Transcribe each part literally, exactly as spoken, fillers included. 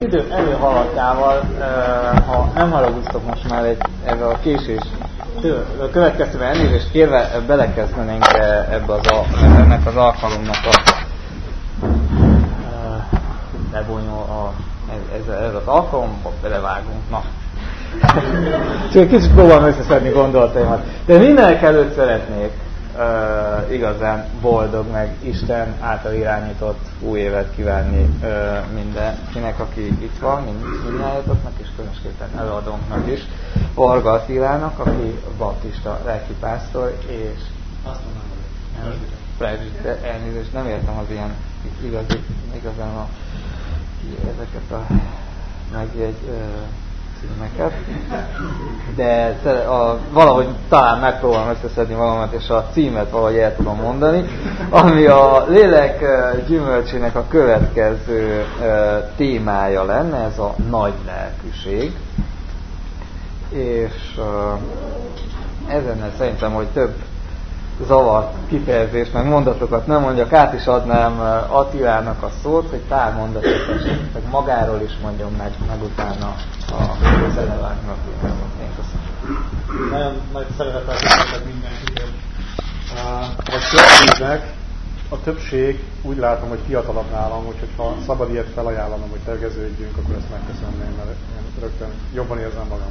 idő előhaladtával, ha nem haragudtok most már egy, ebbe a késés a következtében elnézést kérve belekezdenénk ebbe az, ennek az alkalomnak a lebonyol a ez, ez az alkalomba belevágunk. Na. Csak kicsit próbálom összeszedni gondolataimat. De mindenek előtt szeretnék uh, igazán boldog, meg Isten által irányított új évet kívánni uh, mindenkinek, aki itt van, mindnyájatoknak, és különösképpen előadónknak is. Varga Attilának, aki baptista lelkipásztor, és azt mondom, hogy elnézést, nem értem az ilyen igazi, igazán a, ezeket a megjegy címeket, de a, valahogy talán megpróbálom összeszedni valamat, és a címet valahogy el tudom mondani, ami a lélek gyümölcsének a következő témája lenne, ez a nagy lelkűség. És ezen szerintem, hogy több zavart kifejezést, meg mondatokat nem mondjak, át is adnám Attilának a szót, hogy pár mondatot esetleg magáról is mondjon meg, meg utána a zenevágnak. Én köszönöm. Nagyon nagy szeretettel köszönöm mindenkit. Hogy történnek, a többség úgy látom, hogy fiatalabb nálam, úgyhogy ha szabad ilyet felajánlanom, hogy tegeződjünk, akkor ezt megköszönném, mert én rögtön jobban érzem magam.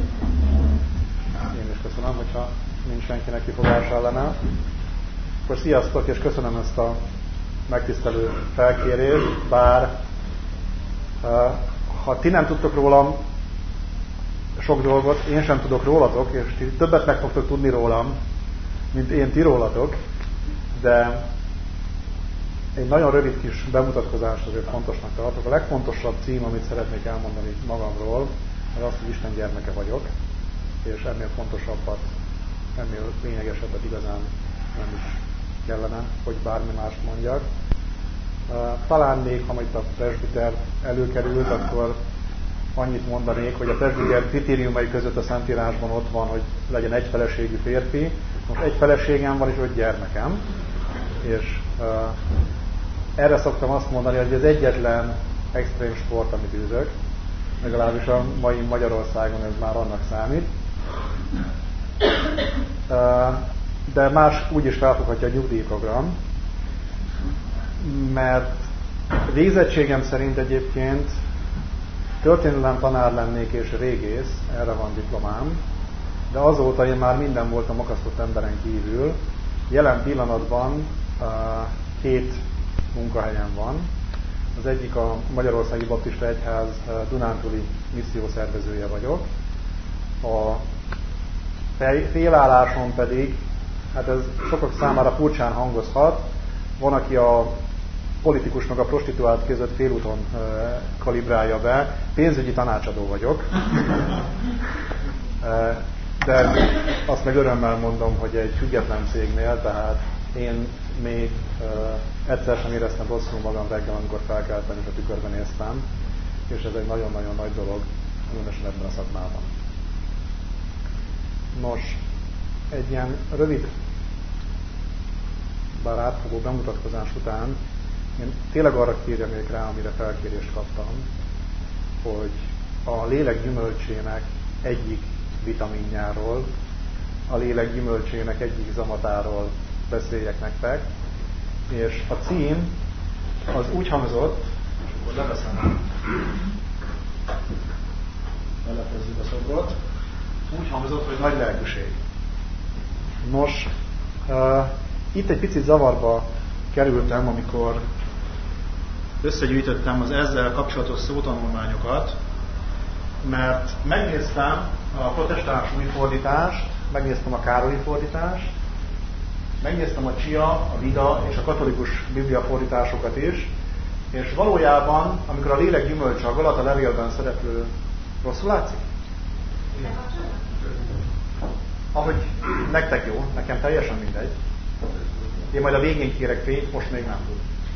Én is köszönöm, hogyha nincs senkinek kifogása ellene. Akkor sziasztok, és köszönöm ezt a megtisztelő felkérést, bár ha ti nem tudtok rólam sok dolgot, én sem tudok rólatok, és ti többet meg fogtok tudni rólam, mint én ti rólatok, de egy nagyon rövid kis bemutatkozást azért fontosnak tartok. A legfontosabb cím, amit szeretnék elmondani magamról, az az, hogy Isten gyermeke vagyok, és ennél fontosabbat, ennél lényegesebbet igazán nem is kellene, hogy bármi mást mondjak. Talán még, ha majd a presbiter előkerült, akkor annyit mondanék, hogy a presbiter kritériumai között a Szentírásban ott van, hogy legyen egy feleségű férfi. Most egy feleségem van és öt gyermekem, és uh, erre szoktam azt mondani, hogy az egyetlen extrém sport, amit űzök, legalábbis a mai Magyarországon ez már annak számít. Uh, de más úgy is felfoghatja a nyugdíjprogram, mert végzettségem szerint egyébként történelem tanár lennék és régész, erre van diplomám, de azóta én már minden voltam akasztott emberen kívül. Jelen pillanatban uh, két munkahelyem van. Az egyik a Magyarországi Baptista Egyház uh, dunántúli missziószervezője vagyok. A félálláson pedig, hát ez sokak számára furcsán hangozhat, van, aki a politikus meg a prostituált között félúton uh, kalibrálja be, pénzügyi tanácsadó vagyok. uh, de azt meg örömmel mondom, hogy egy független cégnél, tehát én még uh, egyszer sem éreztem rosszul magam reggel, amikor felkeltem és a tükörben néztem, és ez egy nagyon-nagyon nagy dolog, különösen ebben a szakmában. Nos, egy ilyen rövid, bár átfogó bemutatkozás után én tényleg arra kérjenék rá, amire felkérést kaptam, hogy a lélek gyümölcsének egyik vitaminjáról, a lélek gyümölcsének egyik zamatáról beszéljek nektek, és a cím az úgy hangzott, és akkor leveszem, lelepezzük a szobrot, úgy hangzott, hogy nagy lelkűség. Nos, uh, itt egy picit zavarba kerültem, amikor összegyűjtöttem az ezzel kapcsolatos szótanulmányokat, mert megnéztem a protestáns újfordítást, megnéztem a Károlyi fordítást, megnéztem a Csia, a Vida és a katolikus bibliafordításokat is, és valójában, amikor a lélek gyümölcse a Galata levélben szereplő, rosszul látszik? Igen. Ahogy nektek jó, nekem teljesen mindegy. Én majd a végén kérek fényt, most még nem tud.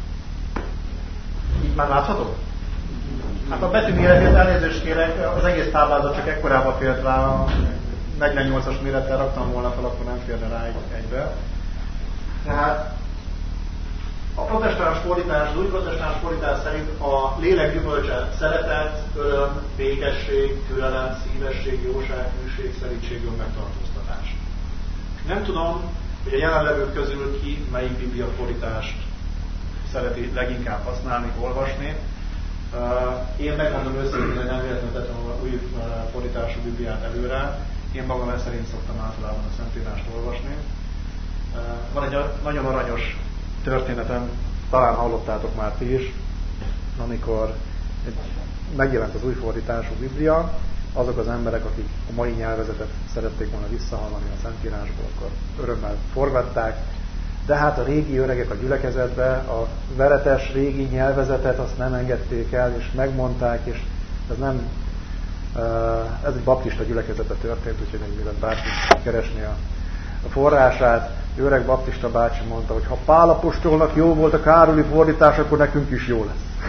Így már látható? Hát a betű méretét elnézést kérek, az egész táblázat csak ekkorába fért rá, a negyvennyolcas mérettel raktam volna fel, akkor nem férne rá egy, egybe. Tehát A protestáns fordítás, az új protestáns fordítás szerint a lélek gyümölcse szeretet, öröm, békesség, türelem, szívesség, jóság, hűség, szelídség, önmegtartóztatás. Nem tudom, hogy a jelenlevők közül ki melyik biblia fordítást szereti leginkább használni, olvasni. Én megmondom őszintén, hogy nem véletlenül tettem a új fordítású bibliát előre. Én magam ezt szerint szoktam általában a Szentírást olvasni. Van egy nagyon aranyos történetem, talán hallottátok már ti is, amikor megjelent az új fordítású Biblia, azok az emberek, akik a mai nyelvezetet szerették volna visszahallani a Szentírásból, akkor örömmel forgatták, de hát a régi öregek a gyülekezetbe a veretes régi nyelvezetet azt nem engedték el, és megmondták, és ez nem, ez egy baptista gyülekezetben történt, úgyhogy még mielőtt bárki keresni a a forrását, öreg baptista bácsi mondta, hogy ha Pál apostolnak jó volt a Károli fordítás, akkor nekünk is jó lesz.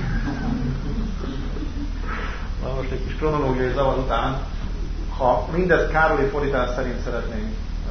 Na most egy kis kronológiai zavar után, ha mindezt Károli fordítás szerint szeretnénk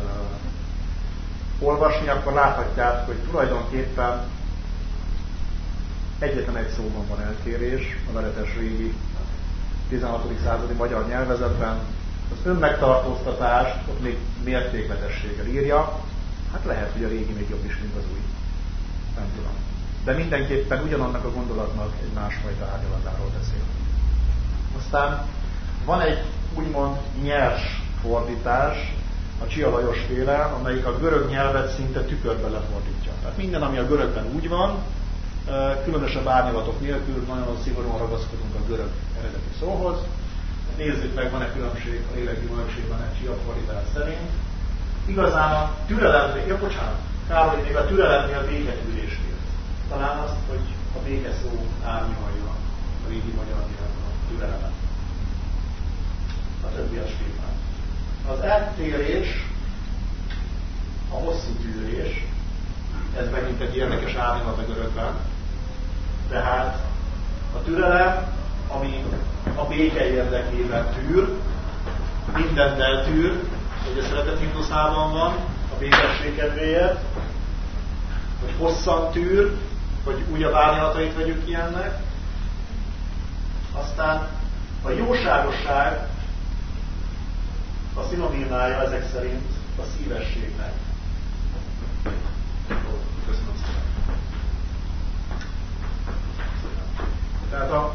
uh, olvasni, akkor láthatják, hogy tulajdonképpen egyetlen egy szóban van eltérés a veretes régi tizenhatodik századi magyar nyelvezetben. Az önmegtartóztatást ott még mértékletességgel írja, hát lehet, hogy a régi még jobb is, mint az új. Nem tudom. De mindenképpen ugyanannak a gondolatnak egy másfajta árnyalatáról beszél. Aztán van egy úgymond nyers fordítás, a Csia Lajos féle, amelyik a görög nyelvet szinte tükörbe lefordítja. Tehát minden, ami a görögben úgy van, különösebb árnyalatok nélkül, nagyon szigorúan ragaszkodunk a görög eredeti szóhoz. Nézzük meg, van-e különbség a lélek gyümölcsében egy Csia fordítás szerint. Igazán a türelemnél, ja bocsánat, Károly még a türelemnél béketűrést írt. Talán azt, hogy a béke szó árnyalja a régi magyar nyelven a türelemet. A többies képen. Az eltérés, a hosszú tűrés, ez megint egy érdekes árnyalat a görögben. Tehát a türelem, ami a béke érdekében tűr, mindent eltűr, hogy a szeretet himnuszában van, a békesség kedvéért, hogy hosszan tűr, hogy újabb árnyalatait vegyük ki ennek. Aztán a jóságosság a szinonimája ezek szerint a szívességnek. Köszönöm szépen. Tehát a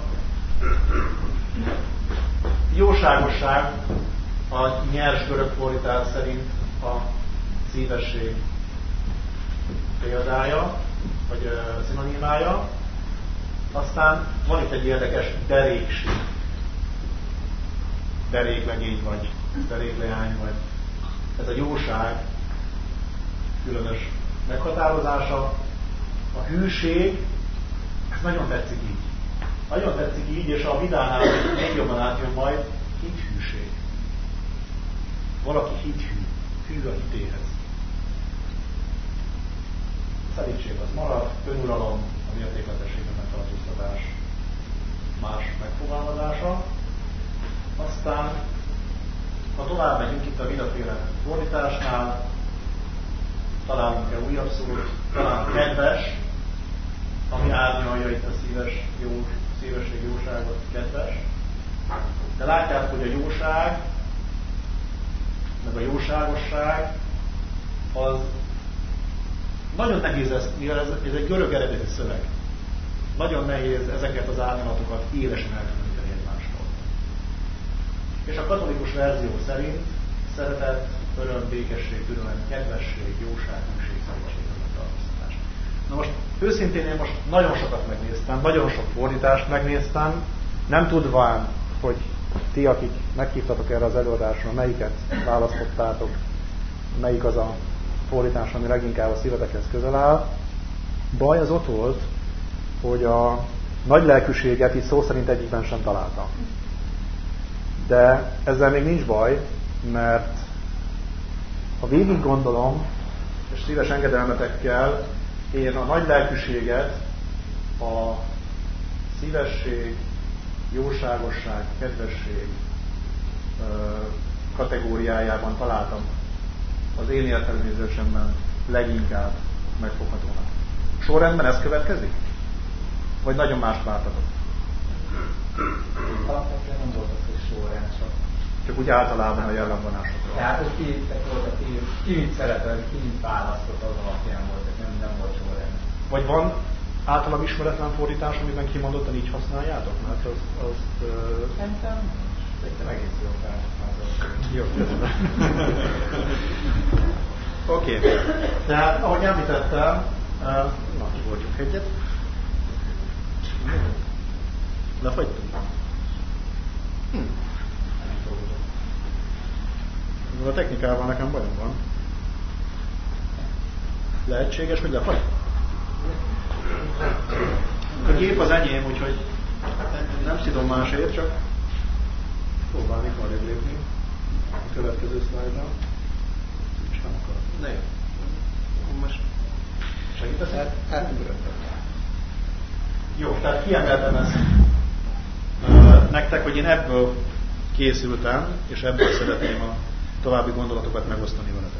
jóságosság a nyers görög fordítás szerint a szívesség példája, vagy uh, szinonimája. Aztán van itt egy érdekes derékség. Deréklegény vagy derékleány, vagy ez a jóság különös meghatározása. A hűség, ez nagyon tetszik így. Nagyon tetszik így, és a vidánál még jobban átjön majd, hithűség. Valaki hithű, hű a hitéhez. Szelídség az marad, önuralom, a mértékletességben megtartóztatás más megfogalmazása. Aztán, ha tovább megyünk itt a vidaféle fordításnál, találunk-e újabb szót, talán kedves, ami árnyalja itt a szíves, jó, szívesség, jóságot, kedves. De látják, hogy a jóság, meg a jóságosság, az nagyon nehéz ezt, mivel ez, ez egy görög eredeti szöveg. Nagyon nehéz ezeket az árnyalatokat élesen elkülöníteni egymástól. És a katolikus verzió szerint szeretet, öröm, békesség, türelem, kedvesség, jóság, hűség, szelídség, megtartóztatás. Na most őszintén én most nagyon sokat megnéztem, nagyon sok fordítást megnéztem, nem tudván, hogy ti, akik meghívtatok erre az előadásra, melyiket választottátok, melyik az a fordítás, ami leginkább a szívedekhez közel áll. Baj az ott volt, hogy a nagy lelkűséget így szó szerint egyikben sem találtam. De ezzel még nincs baj, mert ha végig gondolom, és szíves engedelmetekkel, én a nagy lelkűséget a szívesség, jóságosság, kedvesség kategóriájában találtam az én értelmezésemben leginkább megfoghatónak. Sorrendben ez következik? Vagy nagyon más vártatok? Alapvetően nem volt az, hogy sorrend csak. Csak úgy általában a jellemvonásokról. Tehát, hogy ki, ki, ki mit szeretett, ki mit választott, az alapján volt, nem, nem volt sorrend. Vagy van általam ismeretlen fordítás, amiben kimondottan így használjátok? Mert az... az Szerintem szerintem egész jó felhasználható. Jó, köszönöm. Oké. Okay. Tehát, ahogy említettem, na, kivoltjuk egyet. Lefagytunk? Hm. A technikával nekem bajom van. Lehetséges, hogy lefagy? A gép az enyém, úgyhogy nem szidom másért, csak próbálnék arra lépni a következő szlájdra. És nem akar. De jó. Most segítesz? Átugrattam. Jó, tehát kiemeltem ezt nektek, hogy én ebből készültem, és ebből szeretném a további gondolatokat megosztani veletek.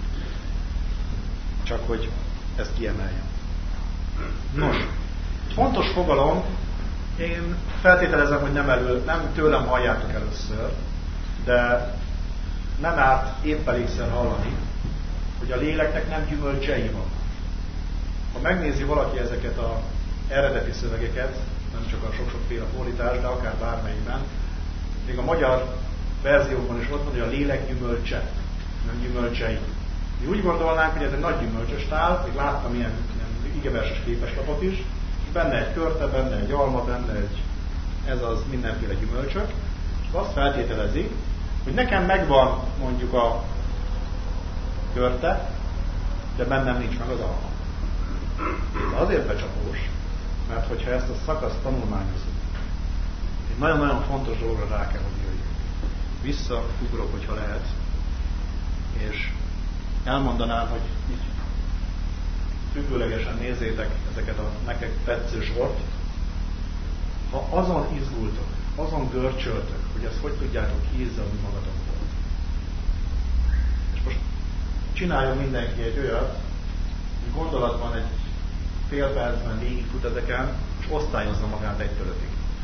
Csak hogy ezt kiemeljem. Nos, fontos fogalom, én feltételezem, hogy nem, elő, nem tőlem halljátok először, de nem árt épp elégszer hallani, hogy a léleknek nem gyümölcsei van. Ha megnézi valaki ezeket az eredeti szövegeket, nem csak a sok-sokféle fordítás, de akár bármelyikben, még a magyar verziókban is ott van, hogy a lélek gyümölcse, nem gyümölcsei. Mi úgy gondolnánk, hogy ez egy nagy gyümölcsös tál, még láttam ilyen, ilyen igeverses képeslapot is, és benne egy körte, benne egy alma, benne egy, ez az mindenféle gyümölcsök, és azt feltételezi, hogy nekem megvan mondjuk a körte, de bennem nincs meg az alma. Ez azért becsapós, mert hogyha ezt a szakaszt tanulmányozunk, egy nagyon-nagyon fontos dologra rá kell, hogy jöjjünk. Visszaugrok, hogyha lehet, és elmondanám, hogy így függőlegesen nézzétek ezeket a nektek tetsző sort. Ha azon izgultok, azon görcsöltök, hogy ezt hogy tudjátok kiizzadni magatokból. És most csináljon mindenki egy olyat, hogy gondolatban egy fél percben végigfut ezeken, és osztályozza magát egytől ötig.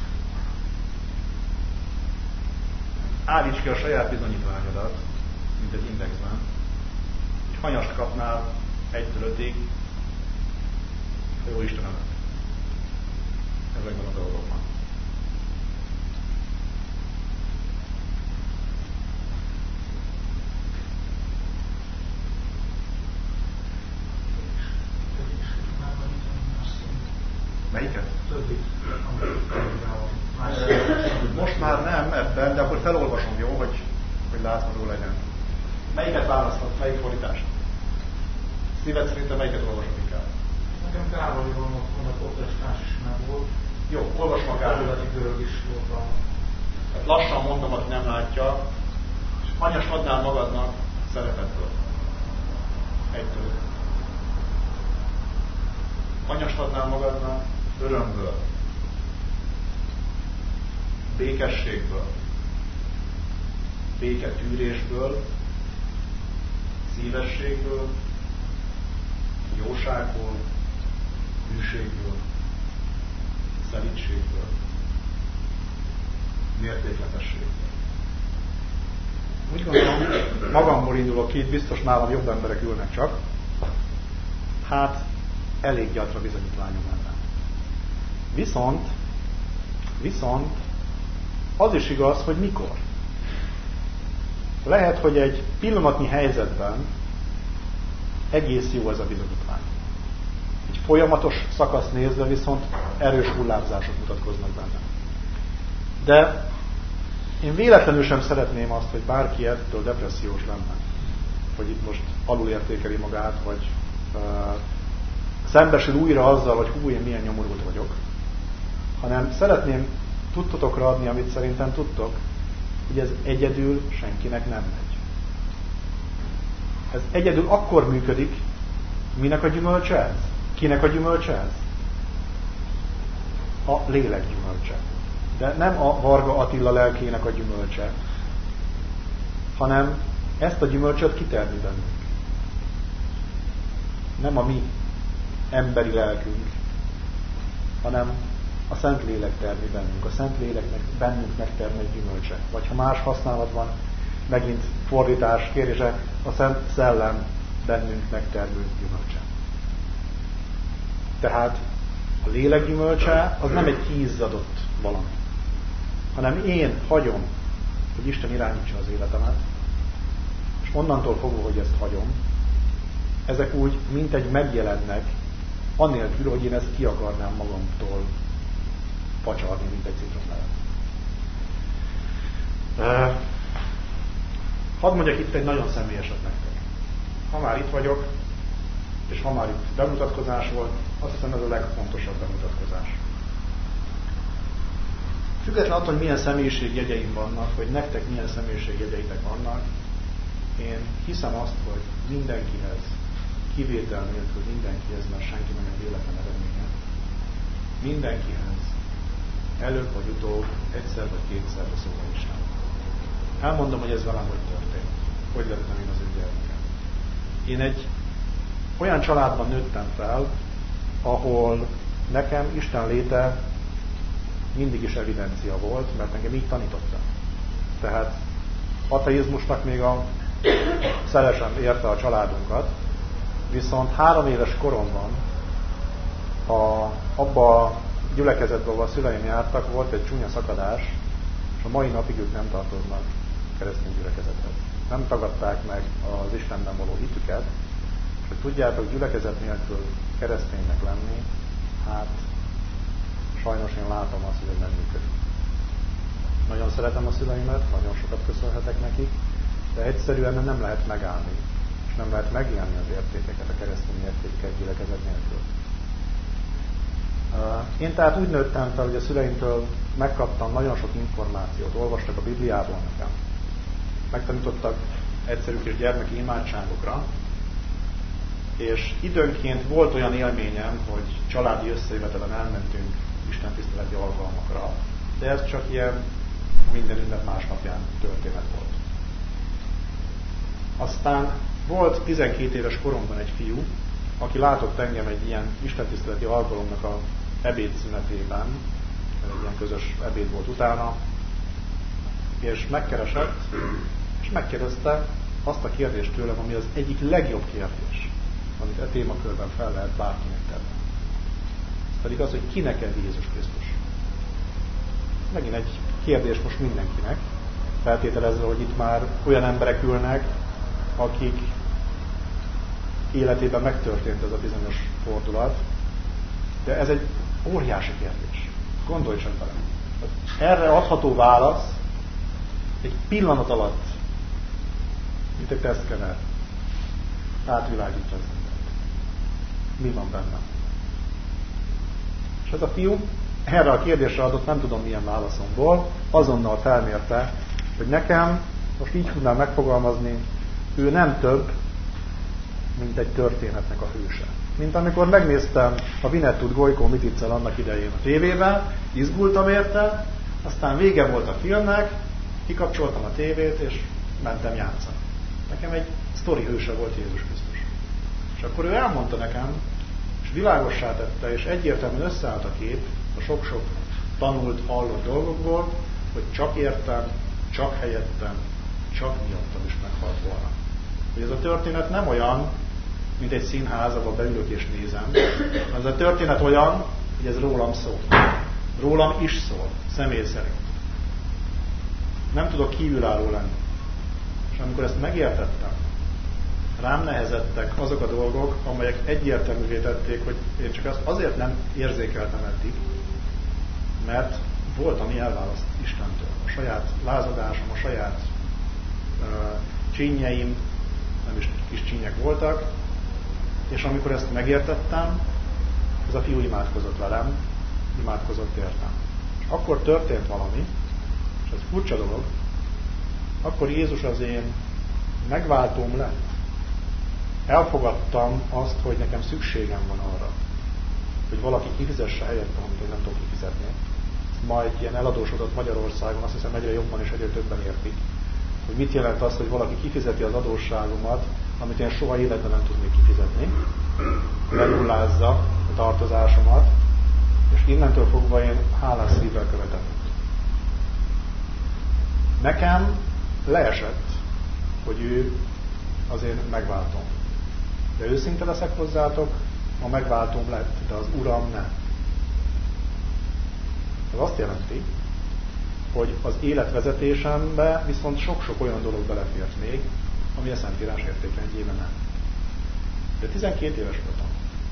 Állíts ki a saját bizonyítványodat, mint egy indexben. Egy hanyast kapnál egytől ötig, jó Istenem, ezekben a dolgokban. Melyiket? Most már nem ebben, de akkor felolvasom, jó, hogy, hogy látható legyen. Melyiket választott? Melyik fordítást? Szíved szerintem melyiket olvasom inkább? Nekem távoli van ott a protestáns is meg volt. Jó, olvasom a Károlati Görög is volt a... Hát lassan mondom, aki nem látja, és hanyas adnál magadnak szeretetből. Egytől. Hanyas adnál magadnak örömből. Békességből. Béketűrésből. Szívességből. Jóságból. Hűségből. Szelídségből. Mértékletességből. Úgy gondolom, magamból indulok ki, biztos nálam jobb emberek ülnek csak. Hát, elég gyatra bizonyítványom lenne. Viszont, viszont az is igaz, hogy mikor. Lehet, hogy egy pillanatnyi helyzetben egész jó ez a bizonyítvány. Egy folyamatos szakasz nézve viszont erős hullámzások mutatkoznak benne. De én véletlenül sem szeretném azt, hogy bárki ettől depressziós lenne. Hogy itt most alulértékeli magát, vagy uh, szembesül újra azzal, hogy hú, én milyen nyomorult vagyok. Hanem szeretném tudtotokra adni, amit szerintem tudtok, hogy ez egyedül senkinek nem megy. Ez egyedül akkor működik, minek a gyümölcse ez? Kinek a gyümölcse ez? A lélek gyümölcse. De nem a Varga Attila lelkének a gyümölcse, hanem ezt a gyümölcsöt kitermi bennünk. Nem a mi emberi lelkünk, hanem a Szentlélek termi bennünk, a Szentléleknek bennünk megtermi egy gyümölcse. Vagy ha más használat van, megint fordítás kérése, a Szent Szellem bennünk megtermő gyümölcse. Tehát a lélek gyümölcse az nem egy kiizzadott valami, hanem én hagyom, hogy Isten irányítsa az életemet, és onnantól fogva, hogy ezt hagyom, ezek úgy mint egy megjelennek, annélkül, hogy én ezt ki akarnám magamtól pacsarni, mint egy citromlevet. Uh, hadd mondjak itt egy nagyon személyeset nektek. Ha már itt vagyok, és ha már itt bemutatkozás volt, azt hiszem ez a legfontosabb bemutatkozás. Függetlenül attól, hogy milyen személyiségjegyeim vannak, vagy nektek milyen személyiségjegyeitek vannak, én hiszem azt, hogy mindenkihez, kivétel nélkül mindenkihez, mert senki nem egy véletlen eredménye, mindenkihez előbb vagy utóbb, egyszer vagy kétszer beszól Isten. Elmondom, hogy ez velem hogy történt. Hogy lettem én az ő gyermekem. Én egy olyan családban nőttem fel, ahol nekem Isten léte mindig is evidencia volt, mert engem így tanítottak. Tehát ateizmusnak még a szelesen érte a családunkat, viszont három éves koromban a, abba a gyülekezetben, ahol a szüleim jártak, volt egy csúnya szakadás, és a mai napig ők nem tartoznak keresztény gyülekezethez. Nem tagadták meg az Istenben való hitüket, és hogy tudjátok, gyülekezet nélkül kereszténynek lenni, hát sajnos én látom azt, hogy ez nem működik. Nagyon szeretem a szüleimet, nagyon sokat köszönhetek nekik, de egyszerűen nem lehet megállni, és nem lehet megélni az értékeket, a keresztény értékeket gyülekezet nélkül. Én tehát úgy nőttem fel, hogy a szüleimtől megkaptam nagyon sok információt, olvastak a Bibliából nekem. Megtanítottak egyszerű kis gyermeki imádságokra, és időnként volt olyan élményem, hogy családi összejövetelen elmentünk istentiszteleti alkalmakra, de ez csak ilyen minden ünnep másnapján történet volt. Aztán volt tizenkét éves koromban egy fiú, aki látott engem egy ilyen istentiszteleti alkalomnak a ebédszünetében, egy ilyen közös ebéd volt utána, és megkeresett, és megkérdezte azt a kérdést tőlem, ami az egyik legjobb kérdés, amit e témakörben fel lehet bárkinek tenni. Ez pedig az, hogy ki neked Jézus Krisztus. Megint egy kérdés most mindenkinek, feltételezve, hogy itt már olyan emberek ülnek, akik életében megtörtént ez a bizonyos fordulat, de ez egy óriási kérdés. Gondolj csak bele. Erre adható válasz egy pillanat alatt, mint egy tesztkener, átvilágítja az embert. Mi van benne? És ez a fiú erre a kérdésre adott, nem tudom milyen válaszomból, azonnal felmérte, hogy nekem, most így tudnám megfogalmazni, ő nem több, mint egy történetnek a hőse. Mint amikor megnéztem a Vinettut Gojko Miticcel annak idején a tévében, izgultam érte, aztán vége volt a filmnek, kikapcsoltam a tévét, és mentem játszani. Nekem egy sztori hőse volt Jézus Krisztus. És akkor ő elmondta nekem, és világossá tette, és egyértelműen összeállt a kép a sok-sok tanult, hallott dolgokból, hogy csak értem, csak helyettem, csak miattam is meghalt volna. Hogy ez a történet nem olyan, mint egy színház, ahol beülök és nézem. Ez a történet olyan, hogy ez rólam szól. Rólam is szól, személy szerint. Nem tudok kívülálló lenni. És amikor ezt megértettem, rám nehezettek azok a dolgok, amelyek egyértelművé tették, hogy én csak azt azért nem érzékeltem eddig, mert volt, ami elválaszt Istentől. A saját lázadásom, a saját uh, csínyeim, nem is kis csínyek voltak, és amikor ezt megértettem, ez a fiú imádkozott velem, imádkozott értem. És akkor történt valami, és ez furcsa dolog, akkor Jézus az én megváltóm lett. Elfogadtam azt, hogy nekem szükségem van arra, hogy valaki kifizesse helyettem, amit én nem tudok kifizetni. Ma egy ilyen eladósodott Magyarországon, azt hiszem egyre jobban és egyre többen értik, hogy mit jelent az, hogy valaki kifizeti az adósságomat, amit én soha életben nem tudnék kifizetni, lenullázza a tartozásomat, és innentől fogva én hálás szívvel követem. Nekem leesett, hogy ő az én megváltom. De őszinte leszek hozzátok, a megváltom lett, de az Uram nem. Ez azt jelenti, hogy az életvezetésembe viszont sok-sok olyan dolog belefért még, ami a Szentírás értékrendjében nem. De tizenkét éves voltam.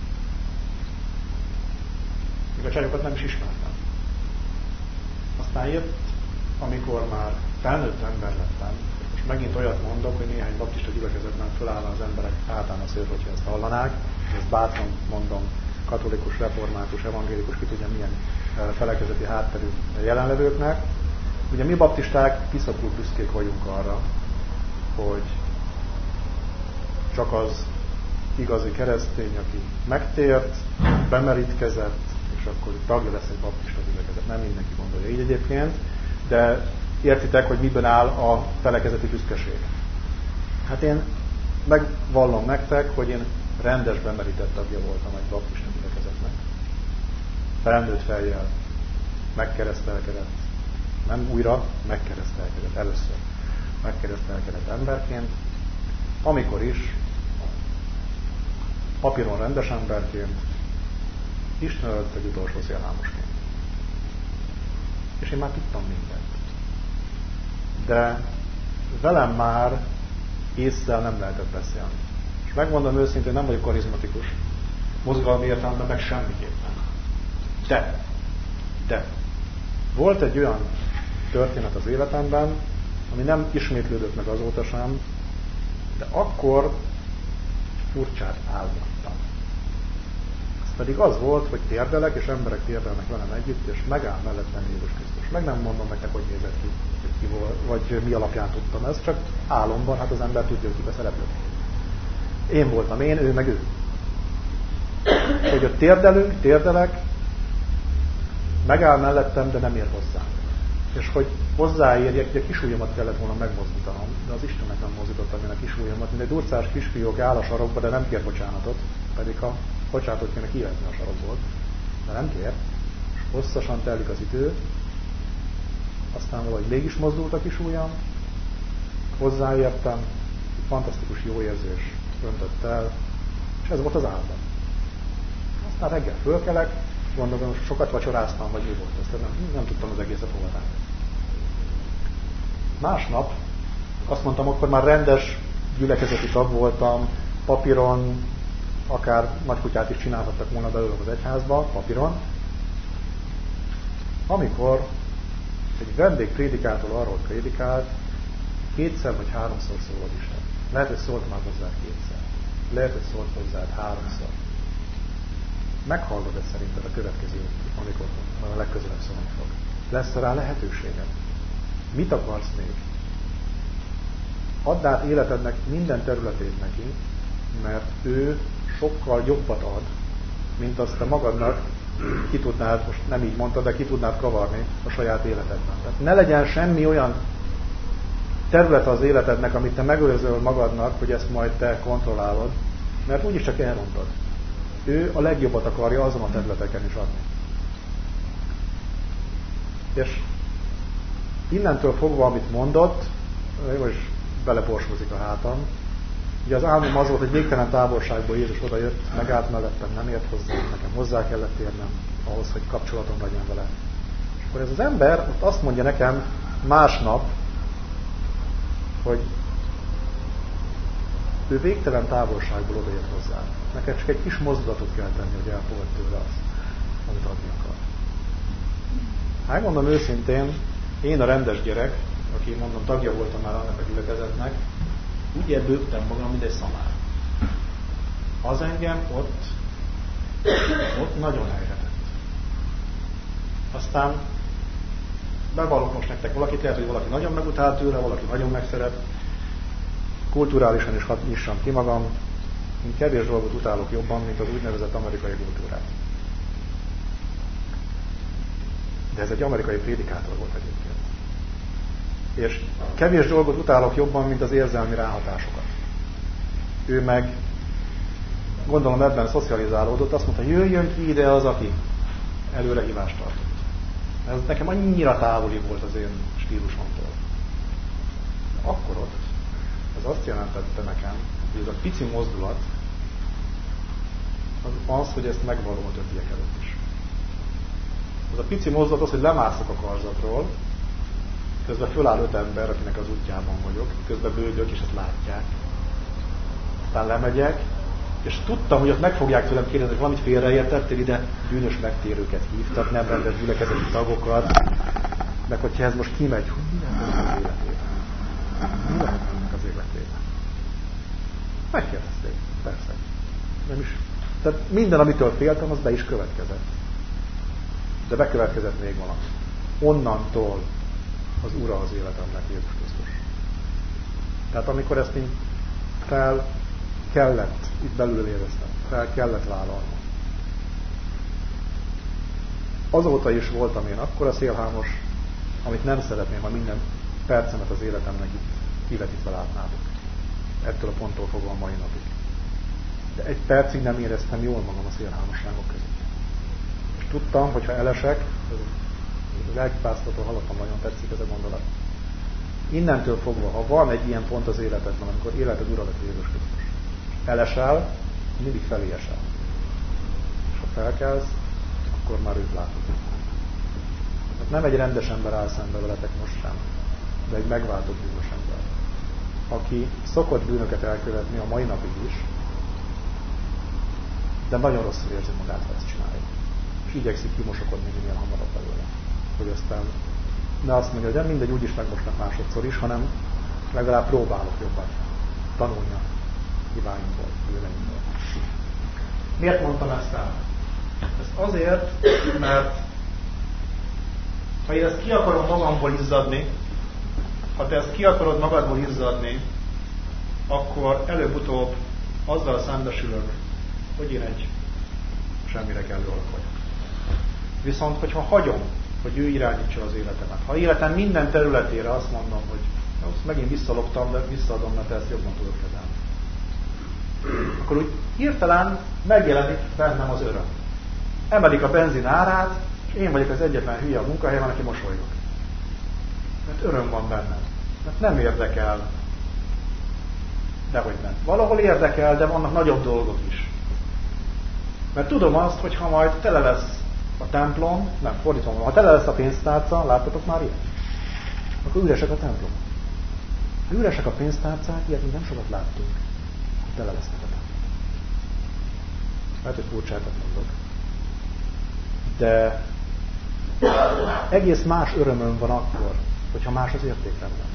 Még a csajokat nem is ismertem. Aztán jött, amikor már felnőtt ember lettem, és megint olyat mondok, hogy néhány baptista gyülekezetben fölállna az emberek általános szőr, hogyha ezt hallanák, és ezt bátran mondom, katolikus, református, evangélikus, ki tudja milyen felekezeti hátterű jelenlevőknek. Ugye mi baptisták kiszakult büszkék vagyunk arra, hogy csak az igazi keresztény, aki megtért, bemerítkezett, és akkor tagja lesz egy baptista gyülekezet. Nem mindenki gondolja így egyébként, de értitek, hogy miben áll a felekezeti büszkeség. Hát én megvallom nektek, hogy én rendes bemerített tagja voltam egy baptista gyülekezetnek. Felnőtt fejjel, megkeresztelkedett, nem újra, megkeresztelkedett először. Megkeresztelkedett emberként, amikor is papíron rendes emberként, Isten előtt egy utolsó szélhámosként. És én már tudtam mindent. De velem már ésszel nem lehetett beszélni. És megmondom őszintén, nem vagyok karizmatikus. Mozgalmi értelemben meg semmiképpen. De, de, volt egy olyan történet az életemben, ami nem ismétlődött meg azóta sem, de akkor furcsát álmodtam. Ez pedig az volt, hogy térdelek, és emberek térdelnek velem együtt, és megáll mellettem Jézus Krisztus. Meg nem mondom nektek, hogy nézett ki, hogy ki volt, vagy mi alapján tudtam ezt, csak álomban, hát az ember tudja, hogy kibe szereplődik. Én voltam én, ő meg ő. Hogy ott térdelünk, térdelek, megáll mellettem, de nem ér hozzá. És hogy hozzáérjek, hogy a kisujjamat kellett volna megmozdítanom, de az Istennek nem mozdítottam én a kisujjamat, mint egy durcás kisfiók áll a sarokba, de nem kér bocsánatot, pedig ha bocsánatot kéne kivetni a sarokból, de nem kér, és hosszasan telik az idő, aztán valahogy mégis mozdult a kisujjam, hozzáértem, fantasztikus jó érzés öntött el, és ez volt az állam. Aztán reggel fölkelek, gondolom, hogy sokat vacsoráztam, vagy mi volt ez, nem, nem tudtam az egészet hova tenni. Másnap, azt mondtam, akkor már rendes gyülekezeti tag voltam, papíron, akár nagykutyát is csinálhattak volna belőle az egyházba, papíron, amikor egy vendégprédikátor arról prédikált, kétszer vagy háromszor szól az Isten. Lehet, hogy szólt már hozzád kétszer. Lehet, hogy szólt hozzád háromszor. Meghallod ezt szerinted a következő, amikor a legközelebb szólni fog. Lesz rá lehetőséged. Mit akarsz még? Add át életednek minden területét neki, mert ő sokkal jobbat ad, mint azt te magadnak ki tudnád, most nem így mondtad, de ki tudnád kavarni a saját életedben. Tehát ne legyen semmi olyan terület az életednek, amit te megőrzöl magadnak, hogy ezt majd te kontrollálod, mert úgyis csak elrontod. Ő a legjobbat akarja azon a területeken is adni. És innentől fogva, amit mondott, most beleporskozik a hátam. Ugye az álmom az volt, hogy végtelen távolságból Jézus odajött, megállt mellettem, nem ért hozzá, nekem hozzá kellett érnem ahhoz, hogy kapcsolatom legyen vele. És akkor ez az ember ott azt mondja nekem másnap, hogy ő végtelen távolságból odaért hozzá. Neked csak egy kis mozdulatot kell tenni, hogy elfogad tőle azt, amit adni akar. Hát mondom őszintén, én a rendes gyerek, aki mondom tagja voltam már annak a gyülekezetnek, úgy erbőgtem magam, mint egy szamár. Az engem ott, ott nagyon elhetett. Aztán bevallok most nektek valakit, lehet, hogy valaki nagyon megutált tőle, valaki nagyon megszeret. Kulturálisan is hadd nyissam ki magam. Én kevés dolgot utálok jobban, mint az úgynevezett amerikai kultúrát. De ez egy amerikai prédikátor volt egyébként. És kevés dolgot utálok jobban, mint az érzelmi ráhatásokat. Ő meg, gondolom ebben szocializálódott, azt mondta, jöjjön ki ide az, aki előrehívást tartott. Ez nekem annyira távoli volt az én stílusomtól. De akkor ott, ez azt jelentette nekem, hogy ez a pici mozdulat, az, az hogy ezt megvalom a többiek előtt is. Az a pici mozdulat az, hogy lemászok a karzatról, közben föláll öt ember, akinek az útjában vagyok, közben bőgök, és ezt látják. Aztán lemegyek, és tudtam, hogy ott meg fogják tőlem kérdezni, hogy valamit félreértettél, ide bűnös megtérőket hívtak, nem rendes gyülekezeti tagokat, meg hogyha ez most kimegy, hogy mi lehet ennek az életében? Mi lehet ennek az életében? Megkérdezték, persze. Nem is. Tehát minden, amitől féltem, az be is következett. De bekövetkezett még valami. Onnantól az Ura az életemnek Jézus Krisztus. Tehát amikor ezt így fel kellett, itt belül éreztem, fel kellett vállalnom. Azóta is voltam én akkora szélhámos, amit nem szeretném, ha minden percemet az életemnek itt kivetítve látnátok. Ettől a ponttól fogva a mai napig. De egy percig nem éreztem jól magam a szélhámosságok között. És tudtam, hogy ha elesek, az lelkipásztortól hallottam, nagyon tetszik ez a gondolat. Innentől fogva, ha van egy ilyen pont az életedben, amikor életed ura lett Jézus Krisztus, elesel, mindig felé esel. És ha felkelsz, akkor már őt látod. Tehát nem egy rendes ember áll szembe veletek most sem, de egy megváltott bűnös ember, aki szokott bűnöket elkövetni a mai napig is, de nagyon rosszul érzi magát, ha ezt csinálja. És igyekszik kimosokodni minél hamarabb belőle. Hogy aztán ne azt mondja, hogy nem mindegy, úgyis megmosnak másodszor is, hanem legalább próbálok jobban tanulni a hibáinkból, bűneinkból. Miért mondtam ezt el? Ez azért, mert ha én ezt ki akarom magamból izzadni, ha te ezt ki akarod magadból izzadni, akkor előbb-utóbb azzal szembesülök, hogy én egy semmire kellő alak vagyok. Viszont, hogyha hagyom, hogy ő irányítsa az életemet, ha életem minden területére azt mondom, hogy azt megint visszaloptam, de visszaadom, mert ezt jobban tudok kezelni, akkor úgy hirtelen megjelenik bennem az öröm. Emelik a benzin árát, és én vagyok az egyetlen hülye a munkahelyen, aki mosolygok. Mert öröm van bennem. Mert nem érdekel. Dehogy nem. Valahol érdekel, de vannak nagyobb dolgok is. Mert tudom azt, hogy ha majd tele lesz a templom, nem, fordítva van, ha tele lesz a pénztárca, láttatok már ilyet? Akkor üresek a templom. Ha üresek a pénztárcák, ilyet még nem sokat láttunk. Tele lesznek a templom. Lehet, hogy furcsákat mondok. De egész más örömöm van akkor, hogyha más az értékrendben.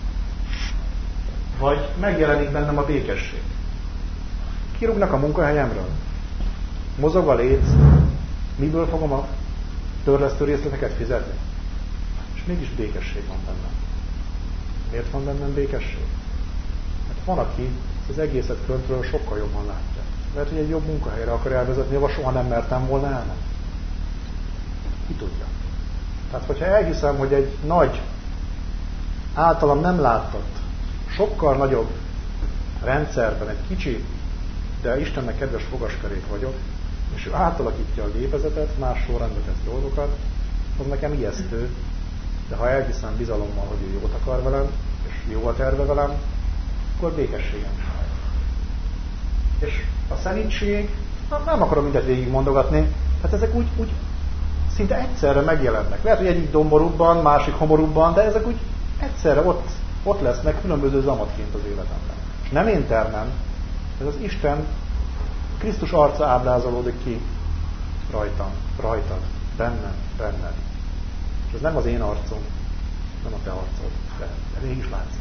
Vagy megjelenik bennem a békesség. Kirúgnak a munkahelyemről. Mozog a léc. Miből fogom a törlesztő részleteket fizetni? És mégis békesség van bennem. Miért van bennem békesség? Mert van, aki az egészet föntről sokkal jobban látja. Mert hogy egy jobb munkahelyre akar elvezetni, ahol soha nem mertem volna elmenni. Ki tudja. Tehát, hogyha elhiszem, hogy egy nagy, általam nem látott, sokkal nagyobb rendszerben egy kicsi, de Istennek kedves fogaskerék vagyok, és ő átalakítja a gépezetet, más sorrendbe tesz dolgokat, az nekem ijesztő, de ha elhiszem bizalommal, hogy ő jót akar velem, és jó a terve velem, akkor békességem sajt. És a szentség, nem akarom mindet végig mondogatni, hát ezek úgy, úgy szinte egyszerre megjelennek. Lehet, hogy egyik domborúbban, másik homorúbban, de ezek úgy egyszerre ott, ott lesznek különböző zamatként az életemben. És nem én termem, ez az Isten, Krisztus arca ábrázolódik ki rajtam, rajtad, bennem, benned. És ez nem az én arcom, nem a te arcod, de, de mégis látszik.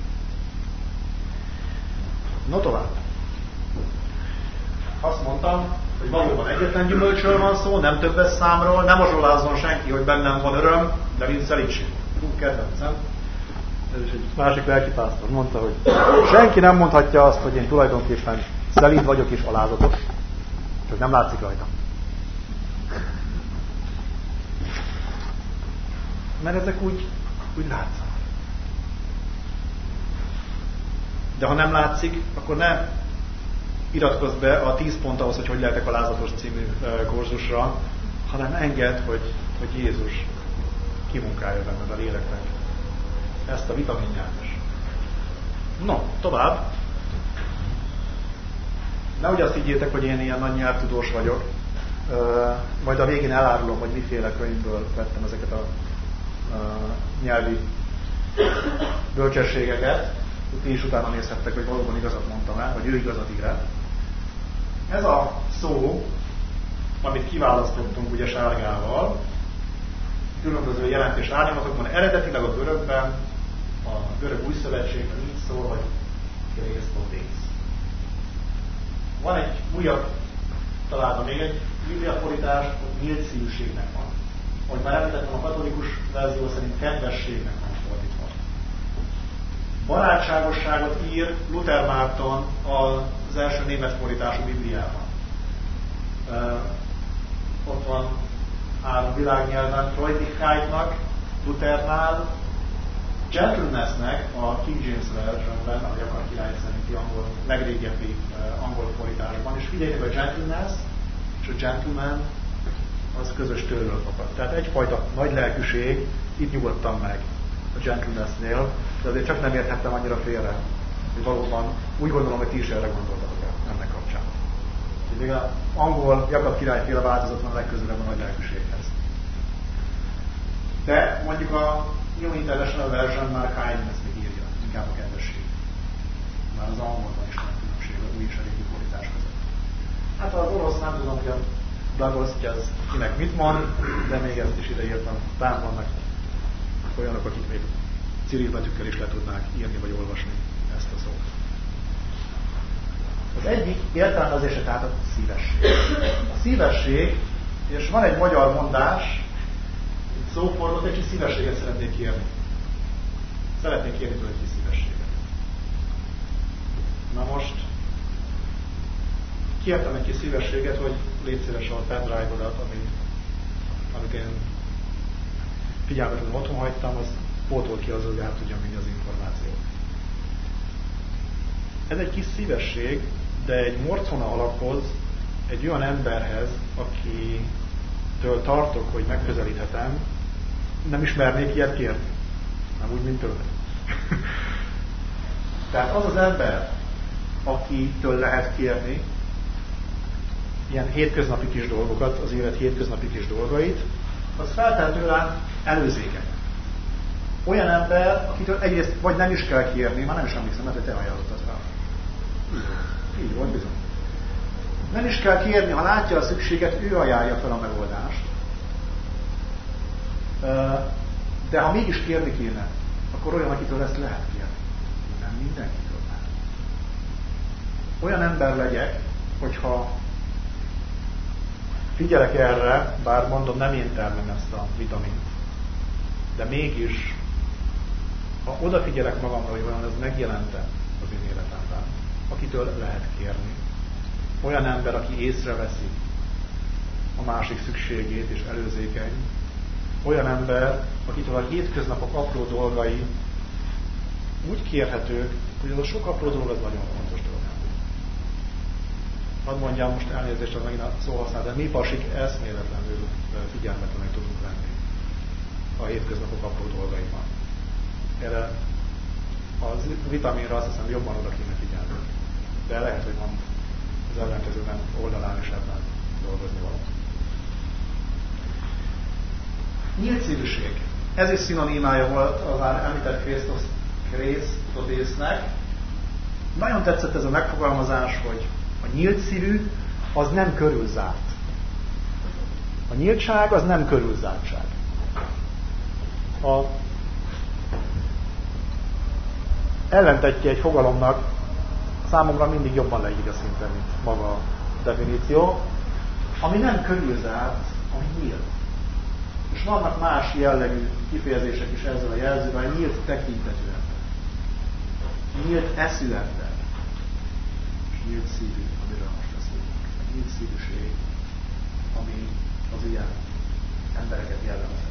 No tovább. Azt mondtam, hogy valóban egyetlen gyümölcsről van szó, nem többes számról, nem azsolázzon senki, hogy bennem van öröm, de mint szelítség. Hú, kedvencem. Ez is egy másik lelkipásztor mondta, hogy senki nem mondhatja azt, hogy én tulajdonképpen szelíd vagyok és alázatos, csak nem látszik rajtam. Mert ezek úgy, úgy látszanak. De ha nem látszik, akkor ne iratkozz be a tíz pont ahhoz, hogy hogy lehetek alázatos című kurzusra, hanem engedd, hogy, hogy Jézus kimunkálja benned a léleknek ezt a vitaminnyást. No, tovább. Nehogy azt higgyétek, hogy én ilyen nagy nyelvtudós vagyok. Uh, majd a végén elárulom, hogy miféle könyvből vettem ezeket a uh, nyelvi bölcsességeket. Ti is utána nézhettek, hogy valóban igazat mondtam el, vagy ő igazat ír el. Ez a szó, amit kiválasztottunk ugye sárgával, különböző jelentés árnyalatokban, eredetileg a görögben, a görög új szövetségben így szól, hogy Krisztotész. Van egy újabb, talán még egy bibliafordítás, hogy nyílt szívűségnek van. Ahogy már említettem, a katolikus verzió szerint kedvességnek van fordítva. Barátságosságot ír Luther Márton az első német fordítású Bibliában. Uh, ott van három világnyelven, Freudigkeitnak, Luthernál, Gentlenessnek a King James Versionben, ahogy akar király szerinti angol, legrégebbi uh, angol fordításban, és figyeljék, a gentleness és a gentleman az közös tőlől fakad. Tehát egyfajta nagy lelkűség, itt nyugodtam meg a gentlenessnél, de azért csak nem érthettem annyira félre, hogy valóban úgy gondolom, hogy ti is erre gondoltatok el ennek kapcsán. Még az angol Jakab királyféle változat van a legközelebb a nagy lelkűséghez. De mondjuk a New International Version már kindness még írja, inkább a kedvesség. Már az angolban is van különbség az új és a régi fordítás között. Hát az orosz nem tudom, hogy a Dagosztja az kinek mit mond, de még ezt is ideírtam. Tám vannak olyanok, akik még cirilbetűkkel is le tudnák írni vagy olvasni ezt a szót. Az egyik értelmezése tehát a szívesség. A szívesség, és van egy magyar mondás, egy szófordot, egy kis szívességet szeretnék kérni. Szeretnék kérni tőle egy kis szívességet. Na most kértem egy kis szívességet, hogy légy szíves a pendrive-odat, ami, amit én figyelmetlenül otthon hagytam, az pótolt ki az, hogy át tudjam vinni az információt. Ez egy kis szívesség, de egy morcona alaphoz, egy olyan emberhez, akitől tartok, hogy megközelíthetem, nem ismernék ilyet kérni. Nem úgy, mint tőle. Tehát az az ember, akitől lehet kérni ilyen hétköznapi kis dolgokat, az élet hétköznapi kis dolgait, az feltehet tőlem előzéket. Olyan ember, akitől egyrészt vagy nem is kell kérni, már nem is emlékszem, mert te ajánlottad rá. Így volt bizony. Nem is kell kérni, ha látja a szükséget, ő ajánlja fel a megoldást. De ha mégis kérni kéne, akkor olyan, akitől ezt lehet kérni. Nem mindenkitől lehet. Olyan ember legyek, hogyha figyelek erre, bár mondom, nem én termem ezt a vitamint, de mégis, ha odafigyelek magamra, hogy olyan ez megjelente az én életemben, akitől lehet kérni. Olyan ember, aki észreveszi a másik szükségét és előzékeny. Olyan ember, akitől a hétköznapok apró dolgai úgy kérhetők, hogy az a sok apró dolog az nagyon fontos dolog. Hadd mondjam most elnézést, hogy megint a szó használ, de mi pasik eszméletlenül figyelmetlenek tudunk lenni a hétköznapok apró dolgaiban. Erre az vitaminra azt hiszem jobban oda kéne figyelni. De lehet, hogy van az ellenkezőben oldalán is ebben dolgozni való. Nyílt szívűség. Ez is szinonimája volt a már említett Krisztotésznek. Nagyon tetszett ez a megfogalmazás, hogy a nyílt szívű az nem körülzárt. A nyíltság az nem körülzártság. A ellentetje egy fogalomnak számomra mindig jobban leírja szinte, mint maga a definíció, ami nem körülzárt, ami nyílt. És vannak más jellegű kifejezések is ezzel a jelzővel, nyílt tekintetű ember, nyílt eszű ember, és nyílt szívű, amiről most beszélünk. A nyílt szívűség, ami az ilyen embereket jellemzi.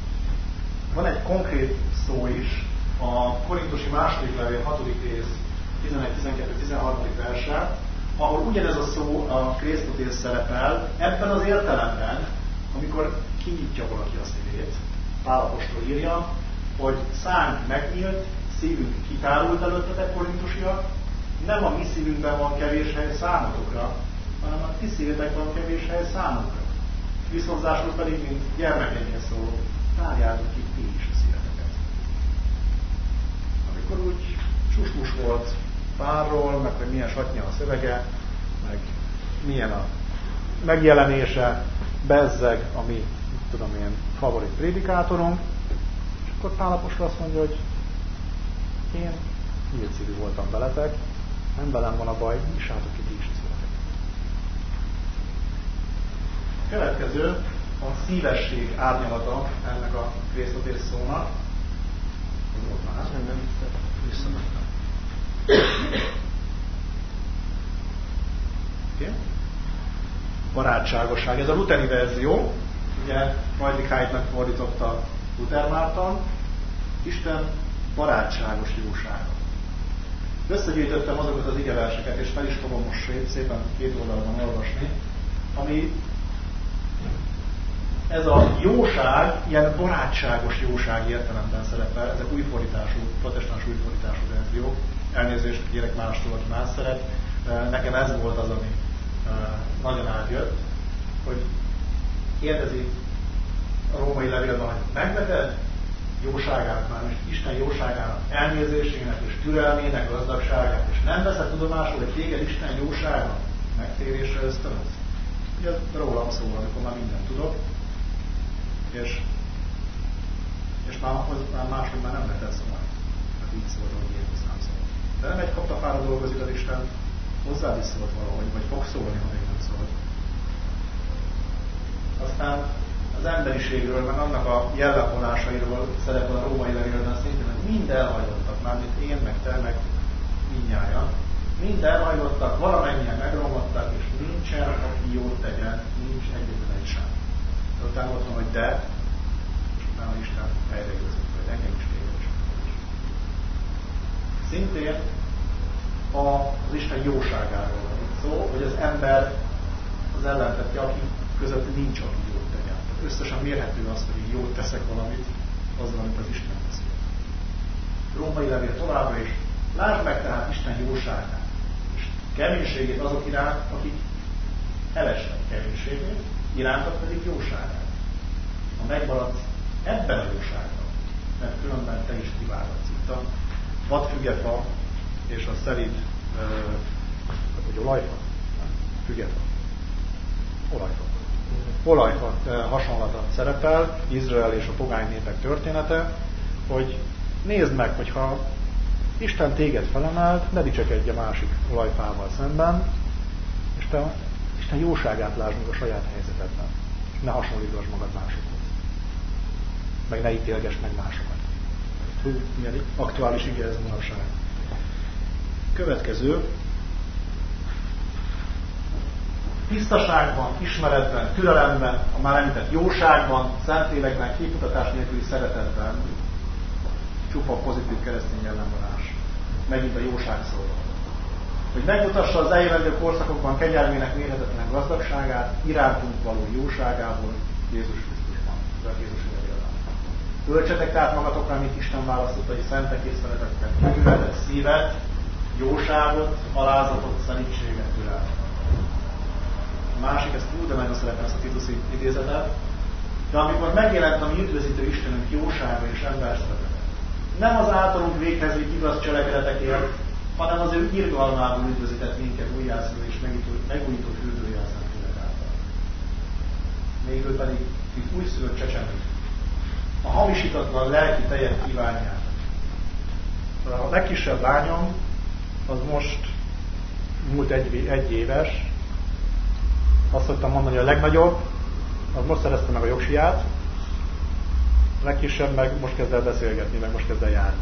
Van egy konkrét szó is, a Korintusi második levél hatodik rész tizenegy, tizenkettő, tizenhárom verse, ahol ugyanez a szó, a krésztotész szerepel, ebben az értelemben, amikor kinyitja valaki a szívét. Pál apostol írja, hogy szánk megnyílt, szívünk kitárult előttetek, korintusiak, nem a mi szívünkben van kevés hely számotokra, hanem a ti szívetek van kevés hely számukra. Viszonzásul pedig, mint gyermekeinkhez szóló, tárjátok ki ti is a szíveteket. Amikor úgy susmus volt Pálról, meg hogy milyen satnya a szövege, meg milyen a megjelenése, bezzeg a mi, tudom én, favorit prédikátorunk, és akkor Pál apostol azt mondja, hogy én nyílt szívű voltam veletek, nem velem van a baj, nyissátok ki ti is a szíveteket. Következő a szívesség árnyalata ennek a krésztotész szónak. Ez volt már. Nem visszamentem. Okay. Barátságosság. Ez a lutheri verzió. Ugye Freudikáitnak fordította Luther Márton. Isten barátságos jósága. Összegyűjtöttem azokat az igeverseket, és fel is fogom most szépen két oldalban olvasni, ami ez a jóság, ilyen barátságos jóság értelemben szerepel, ezek újfordítású, protestáns újfordítású verzió. Elnézést kérek mástól, aki más szeret. Nekem ez volt az, ami nagyon átjött, hogy kérdezi a római levélben, hogy megveted jóságát, már most Isten jóságának elnézésének és türelmének gazdagságát, és nem veszed tudomásul, hogy téged Isten jósága megtérésre ösztönöz. Ugye rólam szól, amikor már mindent tudok, és, és már, már máshogy már nem lehet szólni. Hát így szólt, hogy Jézus nem szól. De nem egy kaptafára dolgozik az Isten, hozzád is szólt valahogy, vagy fog szólni, ha még nem szólt. Aztán az emberiségről, meg annak a jellemvonásairól szerepel a római levélben szintén, hogy mind elhajlottak, mármint én, meg te, meg mindnyájan. Mind elhajlottak, valamennyien megromlottak, és nincsen, aki jót tegyen, nincs egyetlen egy sem. De utána ott van, hogy de, és utána Isten helyre igazít, hogy engem is téged is. Szintén az Isten jóságáról van itt szó, hogy az ember az ellentetje, aki között nincs, aki jót tegyen. Összesen mérhető az, hogy jót teszek valamit, azzal, amit az Isten teszi. Római levél továbbra is. Lásd meg tehát Isten jóságát, és keménységét azok iránt, akik elesnek keménységét, irántat pedig jóságát. Ha megmaradsz ebben a jóságban, mert különben te is kiváladsz. Itt a vadfügefa és a szelíd, vagy olajfa, fügefa, olajfa. Olajfa hasonlata szerepel, Izrael és a pogány népek története, hogy nézd meg, hogyha Isten téged felemelt, ne dicsekedj a másik olajfával szemben, és te Isten jóságát lásd meg a saját helyzetedben. És ne hasonlítass magad másokhoz. Meg ne ítélgess meg másokat. Hú, milyen aktuális ige ez a manapság. Következő. Tisztaságban, ismeretben, türelemben, a már említett jóságban, szentlélekben, képmutatás nélküli szeretetben csupa pozitív keresztény jellemvonás. Megint a jóság szól. Hogy megmutassa az eljövendő korszakokban kegyelmének mérhetetlen gazdagságát, irántunk való jóságából Jézus Krisztusban. Ez a Jézus levélben. Öltsetek tehát magatokra, mint Isten választottai szentek és szeretettel, megüvetett szívet, jóságot, alázatot, szelítséget, türelmet. A másik, ezt úgy, de nagyon szeretem ezt a Tituszi idézetet, de amikor megjelent a mi üdvözítő Istenünk jósága és emberszeretete, nem az általunk véghez vitt igaz cselekedetekért, hanem az ő irgalmából üdvözített minket újjászülő és megújító fürdője a Szentlélek által. Még ő pedig, mint újszülött csecsemő, a hamisítatlan lelki tejet kívánják. A legkisebb lányom, az most múlt egy, egy éves, azt szoktam mondani, hogy a legnagyobb, az most szerezte meg a jogsiát, a legkisebb meg most kezd el beszélgetni, meg most kezd el járni.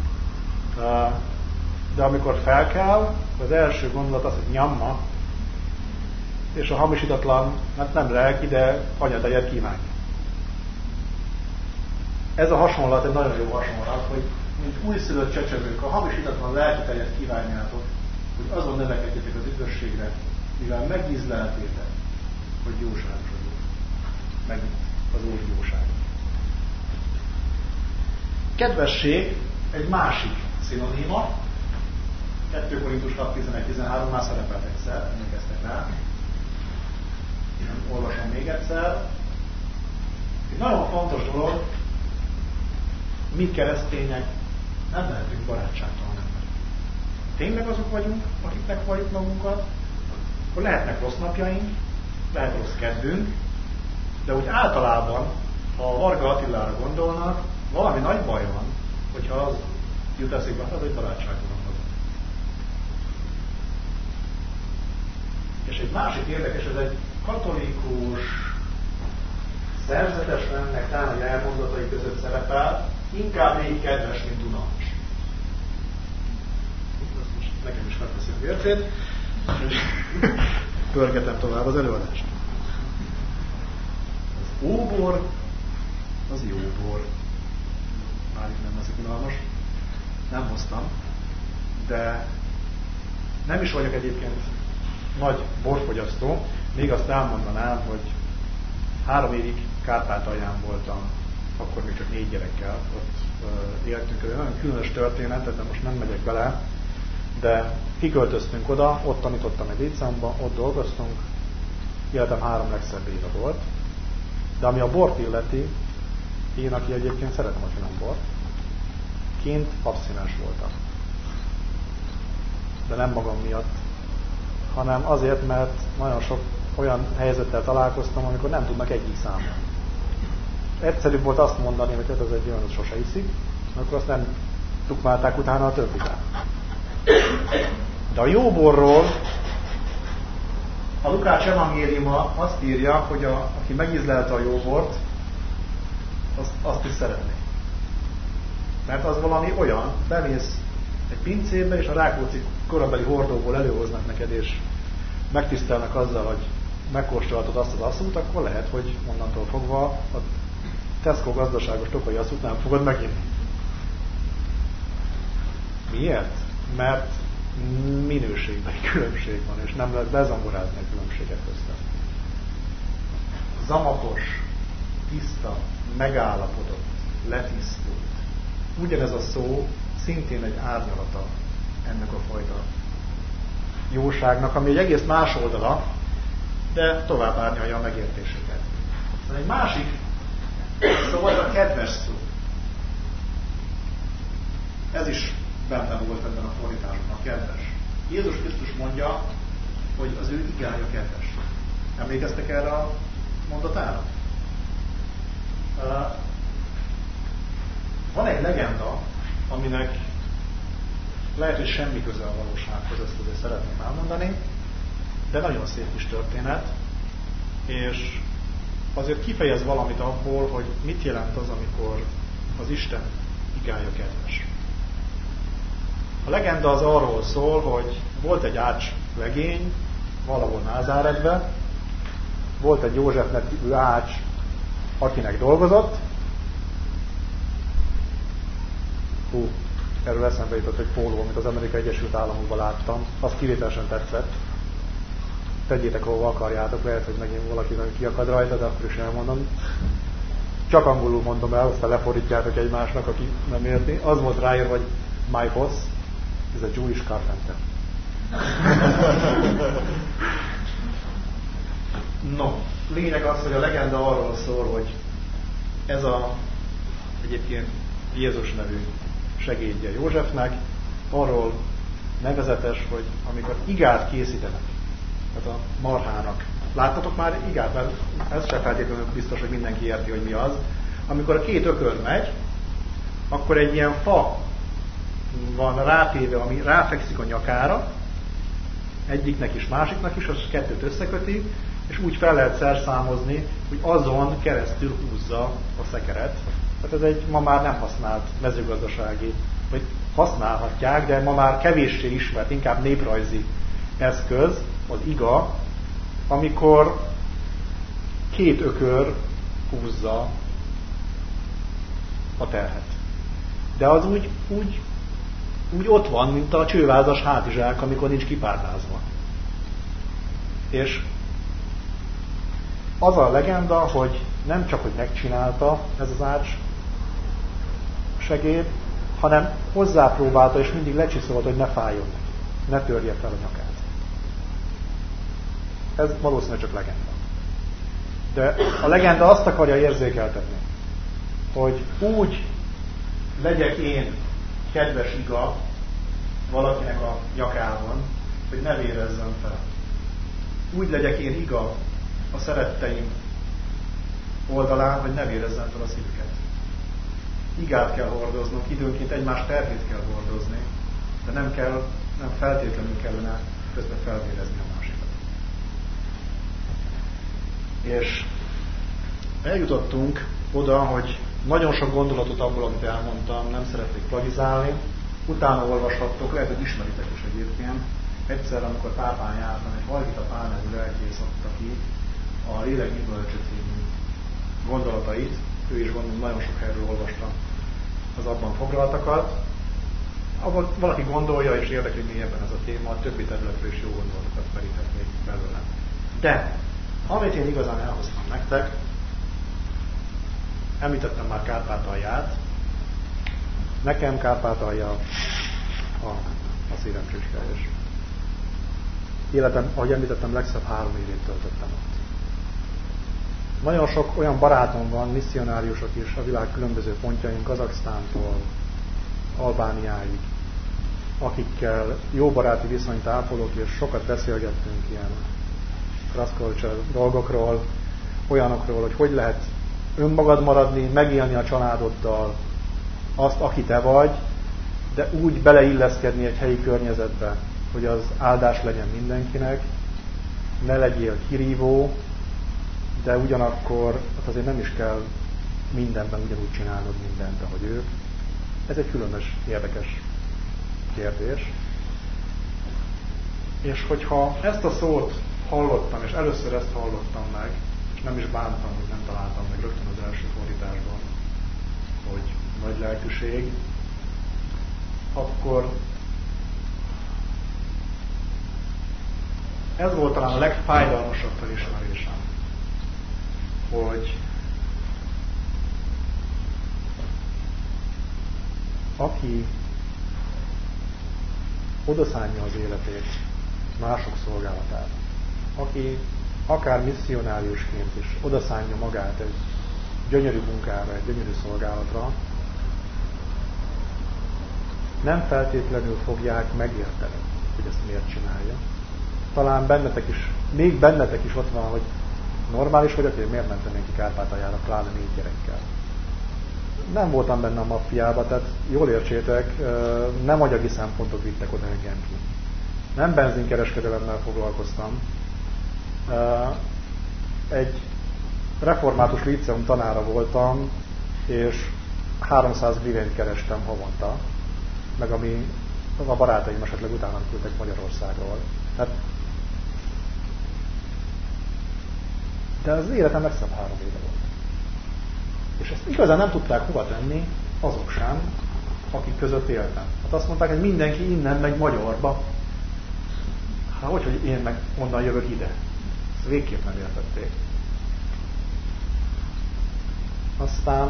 De amikor felkel, az első gondolat az, hogy nyamma, és a hamisítatlan, hát nem lelki, de anyatejet kívánja. Ez a hasonlat egy nagyon jó hasonlat, hogy mint újszülött csecsemők, a hamisítatlan lelkitejet kívánjátok, hogy azon növekedjetek az üdvösségre, mivel megízleltétek, hogy jóságos vagyok. Megint az Úr jóság. Kedvesség egy másik szinoníma, kettő Korintus hat tizenegy tizenhárom már szerepelt egyszer, emlékeztek rá. Nem olvasom még egyszer. Egy nagyon fontos dolog, mi keresztények nem lehetünk barátságtalan emberek. Tényleg azok vagyunk, akiknek valljuk magunkat, akkor lehetnek rossz napjaink, lehet rossz kedvünk, de úgy általában, ha a Varga Attilára gondolnak, valami nagy baj van, hogyha az jut eszébe, az egy barátságtalan dolog. És egy másik érdekes, ez egy katolikus szerzetes rendnek talán egy elmondatai között szerepel, inkább még kedves, mint unalmas. Nekem is megveszi a vércét, és pörgetem tovább az előadást. Az óbor, az jó bor. Már itt nem leszik unalmas. Nem hoztam, de nem is vagyok egyébként nagy borfogyasztó, még azt elmondanám, hogy három évig Kárpátalján voltam, akkor még csak négy gyerekkel, ott uh, éltünk, ez egy nagyon különös történet, de most nem megyek bele, de kiköltöztünk oda, ott tanítottam egy létszámban, ott dolgoztunk, életem három legszebb éve volt, de ami a bort illeti, én, aki egyébként szeretem a finom bort, kint abszinens voltam. De nem magam miatt, hanem azért, mert nagyon sok olyan helyzettel találkoztam, amikor nem tudnak egyik számolni. Egyszerűbb volt azt mondani, hogy ez az egy olyan, az sose iszik, akkor azt nem tukmálták utána a többitán. De a jó borról a Lukács evangéliuma azt írja, hogy a, aki megízlelte a jó bort, azt, azt is szeretné. Mert az valami olyan, bemész egy pincébe, és a Rákóczi korabeli hordóból előhoznak neked, és megtisztelnek azzal, hogy megkóstolhatod azt az asszút, akkor lehet, hogy onnantól fogva a Tesco gazdaságos tokai asszút nem fogod meginni. Miért? Mert minőségben különbség van, és nem lehet bezongorázni a különbséget köztem. Zamatos, tiszta, megállapodott, letisztult. Ugyanez a szó szintén egy árnyalata ennek a fajta jóságnak, ami egy egész más oldala, de tovább árnyalja a megértéseket. Szóval egy másik, szóval a kedves szó. Ez is benne volt ebben a fordításban, a kedves. Jézus Krisztus mondja, hogy az ő igája kedves. Emlékeztek erre a mondatára? Van egy legenda, aminek lehet, hogy semmi köze a valósághoz, ezt azért szeretném elmondani, de nagyon szép kis történet, és azért kifejez valamit abból, hogy mit jelent az, amikor az Isten igája kedves. A legenda az arról szól, hogy volt egy ács legény valahol Názáretben, volt egy József nevű ács, akinek dolgozott. Hú, erről eszembe jutott egy póló, amit az Amerikai Egyesült Államokban láttam. Azt kivételesen tetszett. Tegyétek, ahova akarjátok, lehet, hogy megint valaki kiakad rajta, de akkor is elmondom. Csak angolul mondom el, aztán lefordítjátok egymásnak, aki nem érti. Az volt ráírva, hogy my boss is a Jewish carpenter. No, lényeg az, hogy a legenda arról szól, hogy ez a egyébként Jézus nevű segédje Józsefnek, arról nevezetes, hogy amikor igát készítenek, tehát a marhának. Láttatok már igát? Mert ez sem feltétlenül biztos, hogy mindenki érti, hogy mi az. Amikor a két ökör megy, akkor egy ilyen fa van rátéve, ami ráfekszik a nyakára, egyiknek is, másiknak is, az kettőt összeköti, és úgy fel lehet szerszámozni, hogy azon keresztül húzza a szekeret. Tehát ez egy ma már nem használt mezőgazdasági, vagy használhatják, de ma már kevéssé ismert, inkább néprajzi eszköz, az iga, amikor két ökör húzza a terhet. De az úgy, úgy, úgy ott van, mint a csővázas hátizsák, amikor nincs kipárdázva. És az a legenda, hogy nem csak, hogy megcsinálta ez az ács segéd, hanem hozzápróbálta, és mindig lecsiszolta, hogy ne fájjon neki, ne törje fel a nyakát. Ez valószínűleg csak legenda. De a legenda azt akarja érzékeltetni, hogy úgy legyek én kedves iga valakinek a nyakában, hogy ne vérezzem fel. Úgy legyek én iga a szeretteim oldalán, hogy ne vérezzem fel a szívüket. Igát kell hordoznunk, időnként egymás terhét kell hordozni, de nem kell, nem feltétlenül kellene közben felvérezni a másikat. És eljutottunk oda, hogy nagyon sok gondolatot abból, amit elmondtam, nem szeretnék plagizálni. Utána olvashattok, lehet, hogy ismeritek is egyébként. Egyszer, amikor Pápán jártam, egy Hajvita Pál nevű lelkész adta ki a Lélek gyümölcse című gondolatait. Ő is gondolom, nagyon sok helyről olvasta az abban foglaltakat. Ahol valaki gondolja és érdekli mélyebben ez a téma, a többi területről is jó gondolatokat meríthetnék belőle. De, amit én igazán elhoztam nektek, említettem már Kárpátalját. Nekem Kárpátalja a, a szívem csücske, és életem, ahogy említettem, legszebb három évét töltöttem ott. Nagyon sok olyan barátom van, misszionáriusok is a világ különböző pontjain, Kazaksztántól Albániáig, akikkel jó baráti viszonyt ápolok, és sokat beszélgettünk ilyen cross-culture dolgokról, olyanokról, hogy hogy lehet önmagad maradni, megélni a családoddal azt, aki te vagy, de úgy beleilleszkedni egy helyi környezetbe, hogy az áldás legyen mindenkinek, ne legyél kirívó, de ugyanakkor hát azért nem is kell mindenben ugyanúgy csinálnod mindent, ahogy ők. Ez egy különös, érdekes kérdés. És hogyha ezt a szót hallottam, és először ezt hallottam meg, és nem is bántam, hogy nem találtam meg rögtön az első fordításban, hogy nagy lelkűség, akkor ez volt talán a legfájdalmasabb felismerésem, hogy aki odaszánja az életét mások szolgálatára, aki akár misszionáriusként is odaszánja magát egy gyönyörű munkára, egy gyönyörű szolgálatra, nem feltétlenül fogják megérteni, hogy ezt miért csinálja. Talán bennetek is, még bennetek is ott van, hogy normális vagyok, hogy miért mentem én ki Kárpátaljára, pláne négy gyerekkel. Nem voltam benne a maffiába, tehát jól értsétek, nem anyagi szempontok vittek oda engem ki. Nem benzinkereskedelemmel foglalkoztam. Egy református líceum tanára voltam, és háromszáz grivényt kerestem havonta, meg ami a barátaim esetleg utána küldtek Magyarországról. Hát, de az életem legszebb három éve volt. És ezt igazán nem tudták hova tenni azok sem, akik között éltem. Hát azt mondták, hogy mindenki innen megy Magyarba. Hát hogy, hogy én meg onnan jövök ide? Ezt végképp nem értették. Aztán,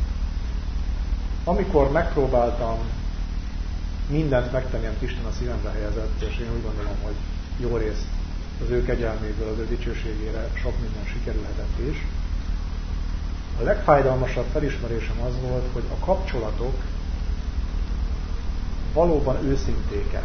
amikor megpróbáltam mindent megtenni, amit Isten a szívembe helyezett, és én úgy gondolom, hogy jó részt az ő kegyelméből, az ő dicsőségére sok minden sikerülhetett is. A legfájdalmasabb felismerésem az volt, hogy a kapcsolatok valóban őszintéke.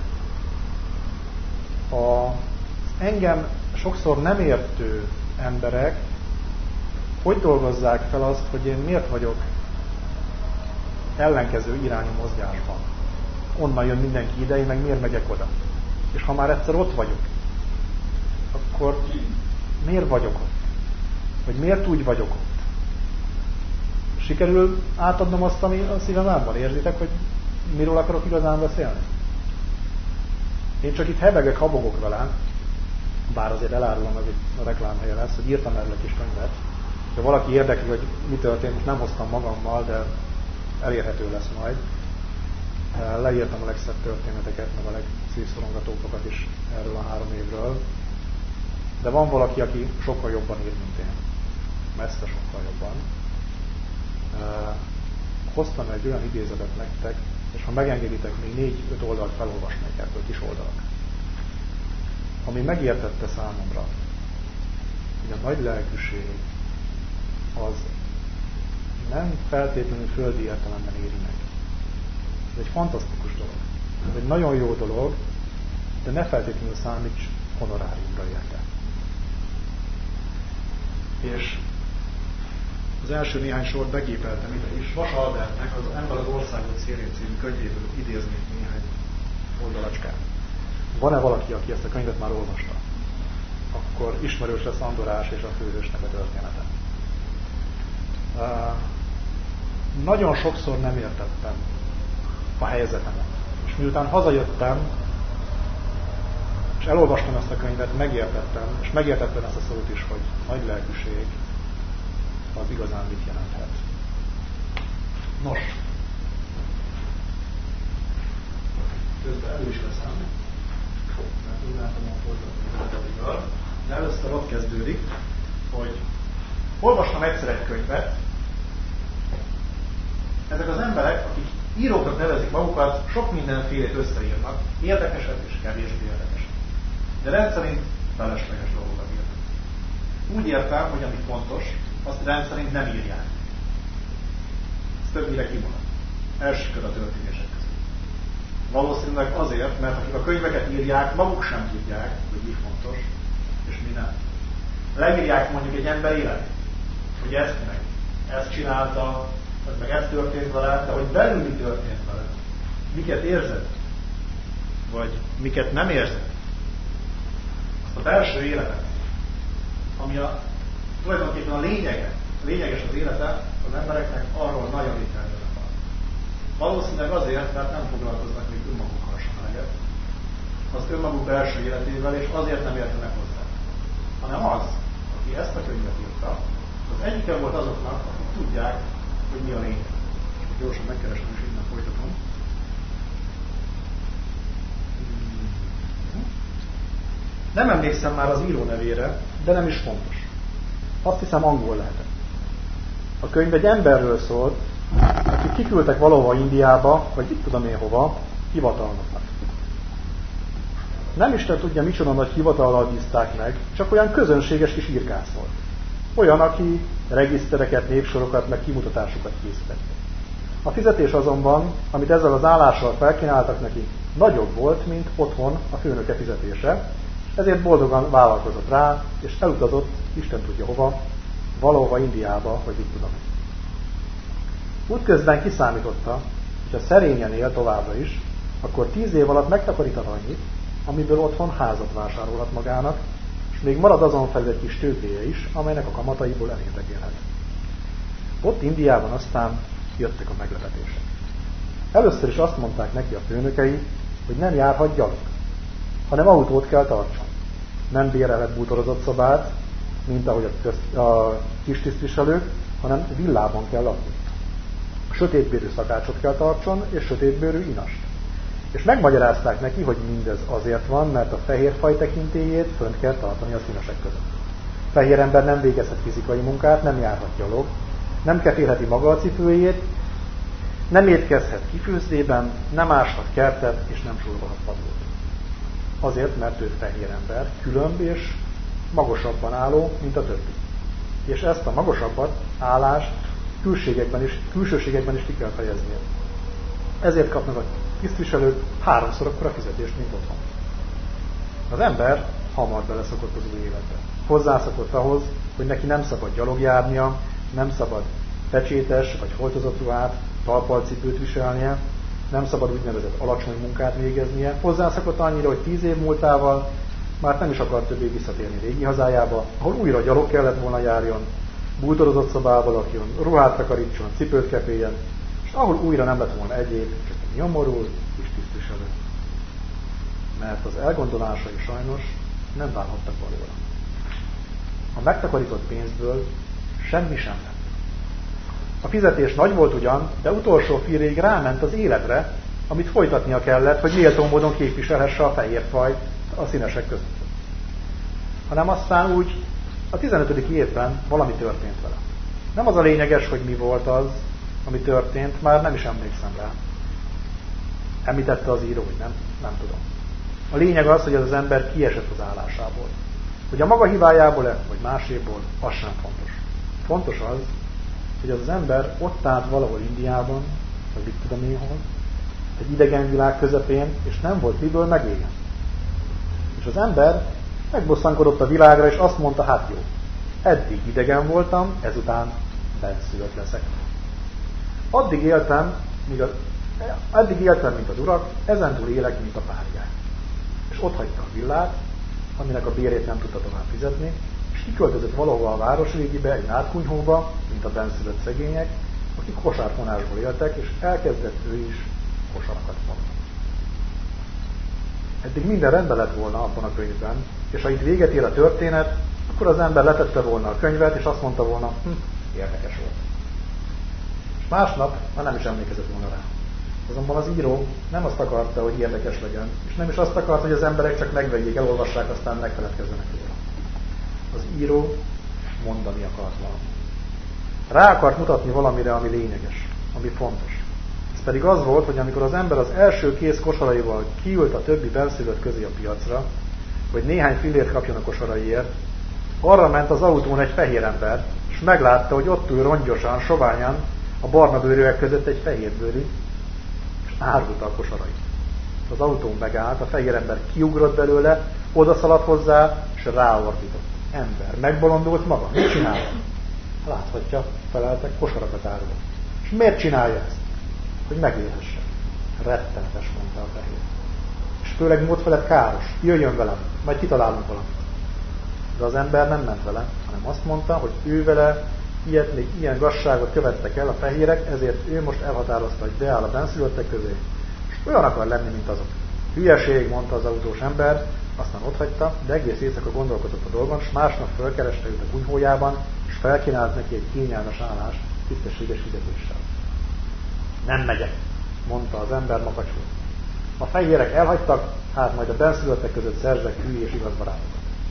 A engem sokszor nem értő emberek hogy dolgozzák fel azt, hogy én miért vagyok ellenkező irányú mozgásban. Onnan jön mindenki ide, én meg miért megyek oda. És ha már egyszer ott vagyok, akkor miért vagyok ott? Vagy miért úgy vagyok ott? Sikerül átadnom azt, ami a szívemben van? Érzitek, hogy miről akarok igazán beszélni? Én csak itt hebegek, habogok vele, bár azért elárulom, hogy a reklámhelye lesz, hogy írtam erről egy kis könyvet. Ha valaki érdekli, hogy mi történt, most nem hoztam magammal, de elérhető lesz majd. el, leírtam a legszebb történeteket, meg a legszívszorongatóbbakat is erről a három évről. De van valaki, aki sokkal jobban ír, mint én. Messze sokkal jobban. Uh, hoztam egy olyan idézetet nektek, és ha megengeditek, még négy-öt oldalt felolvasnék ebből, kis oldalak. Ami megértette számomra, hogy a nagy lelkűség az nem feltétlenül földi értelemben éri meg. Ez egy fantasztikus dolog. Ez egy nagyon jó dolog, de ne feltétlenül számíts honoráriumra érte. És az első néhány sort begépeltem ide is. Vas Albertnek az Ember az országot szélén című könyvéből idéznék néhány oldalacskát. Van-e valaki, aki ezt a könyvet már olvasta? Akkor ismerős lesz Andorás és a főhősnek a története. Uh, nagyon sokszor nem értettem a helyzetemet. És miután hazajöttem, és elolvastam ezt a könyvet, megértettem, és megértettem ezt a szót is, hogy nagy lelkűség az igazán mit jelenthet. Nos, közben elő is leszem, mert úgy látom, hogy folytatni, de először ott kezdődik, hogy olvastam egyszer egy könyvet. Ezek az emberek, akik íróknak nevezik magukat, sok mindenfélét összeírnak, érdekeset és kevésbé érdekeset. De rendszerint felesleges dolgokat írnak. Úgy értem, hogy ami fontos, azt rendszerint nem írják. Ez többnyire kimarad. Elsikad a történések között. Valószínűleg azért, mert akik a könyveket írják, maguk sem tudják, hogy mi fontos, és mi nem. Leírják mondjuk egy ember életét, hogy ezt meg, ezt csinálta, meg ez történt vele, de hogy belül mi történt vele, miket érzett, vagy miket nem érzett. Azt a belső életet, ami a, tulajdonképpen a lényege, lényeges az élete, az embereknek arról nagyon ritkán jönnek van. Valószínűleg azért, mert nem foglalkoznak még önmagukkal sem eleget, az önmaguk belső életével, és azért nem értenek hozzá. Hanem az, aki ezt a könyvet írta, az egyike volt azoknak, akik tudják, hogy mi a lényeg. És gyorsan megkeresem, és innen folytatom. Nem emlékszem már az író nevére, de nem is fontos. Azt hiszem, angol lehetett. A könyv egy emberről szólt, akit kiküldtek valahova Indiába, vagy itt tudom én hova, hivatalnoknak. Nem Isten tudja, micsoda nagy hivatallal bízták meg, csak olyan közönséges kis írkász volt. Olyan, aki regisztereket, népsorokat, meg kimutatásokat készített. A fizetés azonban, amit ezzel az állással felkínáltak neki, nagyobb volt, mint otthon a főnöke fizetése, ezért boldogan vállalkozott rá, és elutazott, Isten tudja hova, valahova Indiába, vagy itt tudom. Útközben kiszámította, hogy ha szerényen él továbbra is, akkor tíz év alatt megtakaríthat annyit, amiből otthon házat vásárolhat magának, és még marad azon felül egy kis tőkéje is, amelynek a kamataiból elérdekélhet. Ott Indiában aztán jöttek a meglepetések. Először is azt mondták neki a főnökei, hogy nem járhat gyalog, hanem autót kell tartson. Nem bérelhet bútorozott szobát, mint ahogy a, közt, a kis tisztviselők, hanem villában kell lakni. Sötétbőrű szakácsot kell tartson, és sötétbőrű inast. És megmagyarázták neki, hogy mindez azért van, mert a fehér faj tekintélyét fönt kell tartani a színesek között. Fehér ember nem végezhet fizikai munkát, nem járhat gyalog, nem kefélheti maga a cipőjét, nem étkezhet kifőzdében, nem áshat kertet, és nem surolhat padlót. Azért, mert ő fehér ember, különb és magasabban álló, mint a többi. És ezt a magasabbat, állást külségekben is, külsőségekben is ki kell fejeznie. Ezért kapnak a tisztviselők háromszor akkora fizetést, mint otthon. Az ember hamar beleszokott az új életbe. Hozzászokott ahhoz, hogy neki nem szabad gyalogjárnia, nem szabad pecsétes vagy foltozott ruhát, talpalcipőt viselnie, nem szabad úgynevezett alacsony munkát végeznie. Hozzászokott annyira, hogy tíz év múltával már nem is akart többé visszatérni régi hazájába, ahol újra gyalog kellett volna járjon, bútorozott szobába lakjon, ruhát takarítson, cipőt keféljen, és ahol újra nem lett volna egyéb, csak egy nyomorult és tisztviselő. Mert az elgondolásai sajnos nem válhattak valóra. A megtakarított pénzből semmi sem lett. A fizetés nagy volt ugyan, de utolsó féléig ráment az életre, amit folytatnia kellett, hogy méltó módon képviselhesse a fehér fajt a színesek között. Hanem aztán úgy a tizenötödik évben valami történt vele. Nem az a lényeges, hogy mi volt az, ami történt, már nem is emlékszem rá. Említette az író, hogy nem, nem tudom. A lényeg az, hogy ez az ember kiesett az állásából. Hogy a maga hibájából-e, vagy máséból, az sem fontos. Fontos az, hogy az az ember ott állt valahol Indiában, vagy mit tudom én hol, egy idegen világ közepén, és nem volt miből megélni. És az ember megbosszankodott a világra, és azt mondta, hát jó, eddig idegen voltam, ezután benszülött leszek. Addig éltem, míg a, addig éltem, mint az urak, ezentúl élek, mint a párják. És ott hagyta a villát, aminek a bérét nem tudta tovább fizetni, és kiköltözött valahova a városrégibe, egy nátkunyhóba, mint a benszülött szegények, akik kosárfonásból éltek, és elkezdett ő is kosarakat fogni. Eddig minden rendben lett volna abban a könyvben, és ha itt véget ér a történet, akkor az ember letette volna a könyvet, és azt mondta volna, hm, érdekes volt. És másnap már nem is emlékezett volna rá. Azonban az író nem azt akarta, hogy érdekes legyen, és nem is azt akarta, hogy az emberek csak megvegyék, elolvassák, aztán megfeledkezzenek róla. Az író mondani akart valamit. Rá akart mutatni valamire, ami lényeges, ami fontos. Ez pedig az volt, hogy amikor az ember az első kész kosaraival kiült a többi benszülött közé a piacra, hogy néhány fillért kapjon a kosaraiért, arra ment az autón egy fehér ember, és meglátta, hogy ott ül rongyosan, soványan a barna bőrűek között egy fehérbőrű, és árulta a kosarait. Az autón megállt, a fehér ember kiugrott belőle, odaszaladt hozzá, és ráordított. Ember, megbolondult maga? Mit csinál? Láthatja, feleltek, kosarakat árul. És miért csinálja ezt? Hogy megélhesse. Rettenetes, mondta a fehér. És főleg mód felett káros. Jöjjön velem, majd kitalálunk valamit. De az ember nem ment vele, hanem azt mondta, hogy ő vele ilyet, még ilyen gazságot követtek el a fehérek, ezért ő most elhatározta, hogy beáll a benszülöttek közé, és olyan akar lenni, mint azok. Hülyeség, mondta az autós ember, aztán otthagyta, de egész éjszaka gondolkodott a dolgon, és másnap fölkereste őt a kunyhójában, és felkínált neki egy kényelmes állást, tisztességes fizetéssel. Nem megyek, mondta az ember makacsul. A fehérek elhagytak, hát majd a benszülöttek között szerzek hű és igaz barátokat.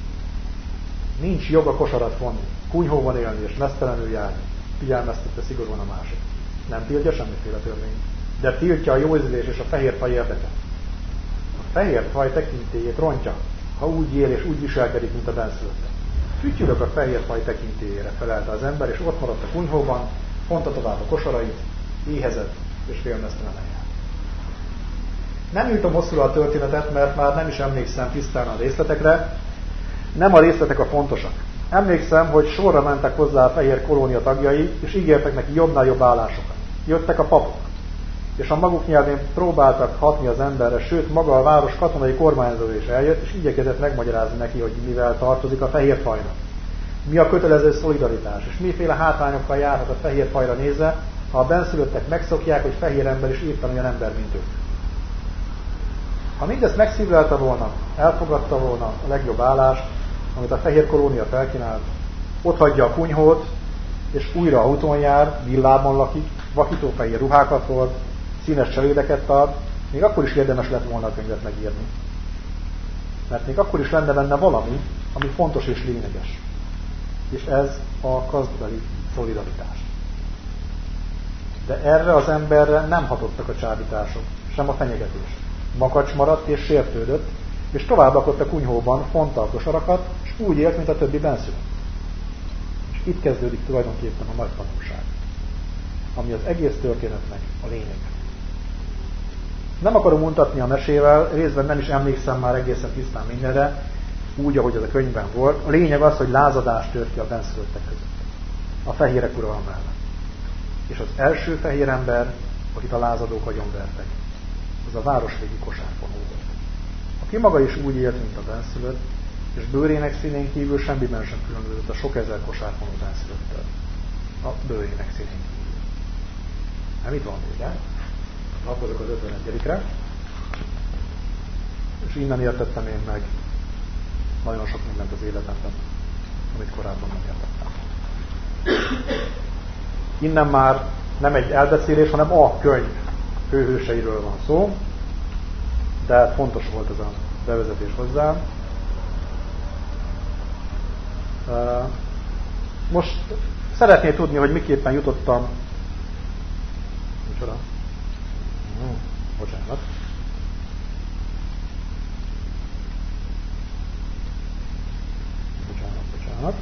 Nincs jog a kosarat vonni, kunyhóban élni és mesztelenül járni, figyelmeztette szigorúan a másik. Nem tiltja semmiféle törvény, de tiltja a jó ízlés és a fehér faj érdeke. A fehér faj tekintélyét rontja, ha úgy él és úgy viselkedik, mint a benszülöttek. Fütyülök a fehér faj tekintélyére, felelte az ember, és ott maradt a kunyhóban, fonta tovább a kosarait, éhezett és félmeztelenen járt. Nem írtam hosszúra a történetet, mert már nem is emlékszem tisztán a részletekre. Nem a részletek a fontosak. Emlékszem, hogy sorra mentek hozzá a fehér kolónia tagjai, és ígértek neki jobbnál jobb állásokat. Jöttek a papok, és a maguk nyelvén próbáltak hatni az emberre, sőt maga a város katonai kormányzó is eljött, és igyekezett megmagyarázni neki, hogy mivel tartozik a fehér fajnak. Mi a kötelező szolidaritás, és miféle hátrányokkal járhat a fehér fajra nézve, ha a benszülöttek megszokják, hogy fehér ember is éppen olyan ember, mint ők. Ha mindezt megszívlelte volna, elfogadta volna a legjobb állást, amit a fehér kolónia felkínált, ott hagyja a kunyhót, és újra autón jár, villában lakik, vakító fehér ruhákat hord, színes cselédeket tart, még akkor is érdemes lett volna a könyvet megírni. Mert még akkor is lenne benne valami, ami fontos és lényeges. És ez a gazdabeli szolidaritás. De erre az emberre nem hatottak a csábítások, sem a fenyegetés. Makacs maradt és sértődött, és tovább lakott a kunyhóban, fonta a kosarakat, és úgy élt, mint a többi benszülött. És itt kezdődik tulajdonképpen a nagy tanulság, ami az egész történetnek a lényeg. Nem akarom mutatni a mesével, részben nem is emlékszem már egészen tisztán mindenre, úgy, ahogy az a könyvben volt. A lényeg az, hogy lázadás tört ki a benszülöttek között, a fehérek uralma mellett. És az első fehér ember, akit a lázadók agyonvertek, az a városvégi kosárfonó volt. Aki maga is úgy élt, mint a benszülött, és bőrének színén kívül semmiben sem különbözött a sok ezer kosárfonó benszülöttől. A bőrének színén kívül. Nem itt van vége. Lapozok az ötvenegyedikre. És innen értettem én meg nagyon sok mindent az életemben, amit korábban nem értettem. Innen már nem egy elbeszélés, hanem a könyv főhőseiről van szó, de fontos volt ez a bevezetés hozzá. Most szeretné tudni, hogy miképpen jutottam. Micsoda? Hmm, bocsánat. Bocsánat, bocsánat.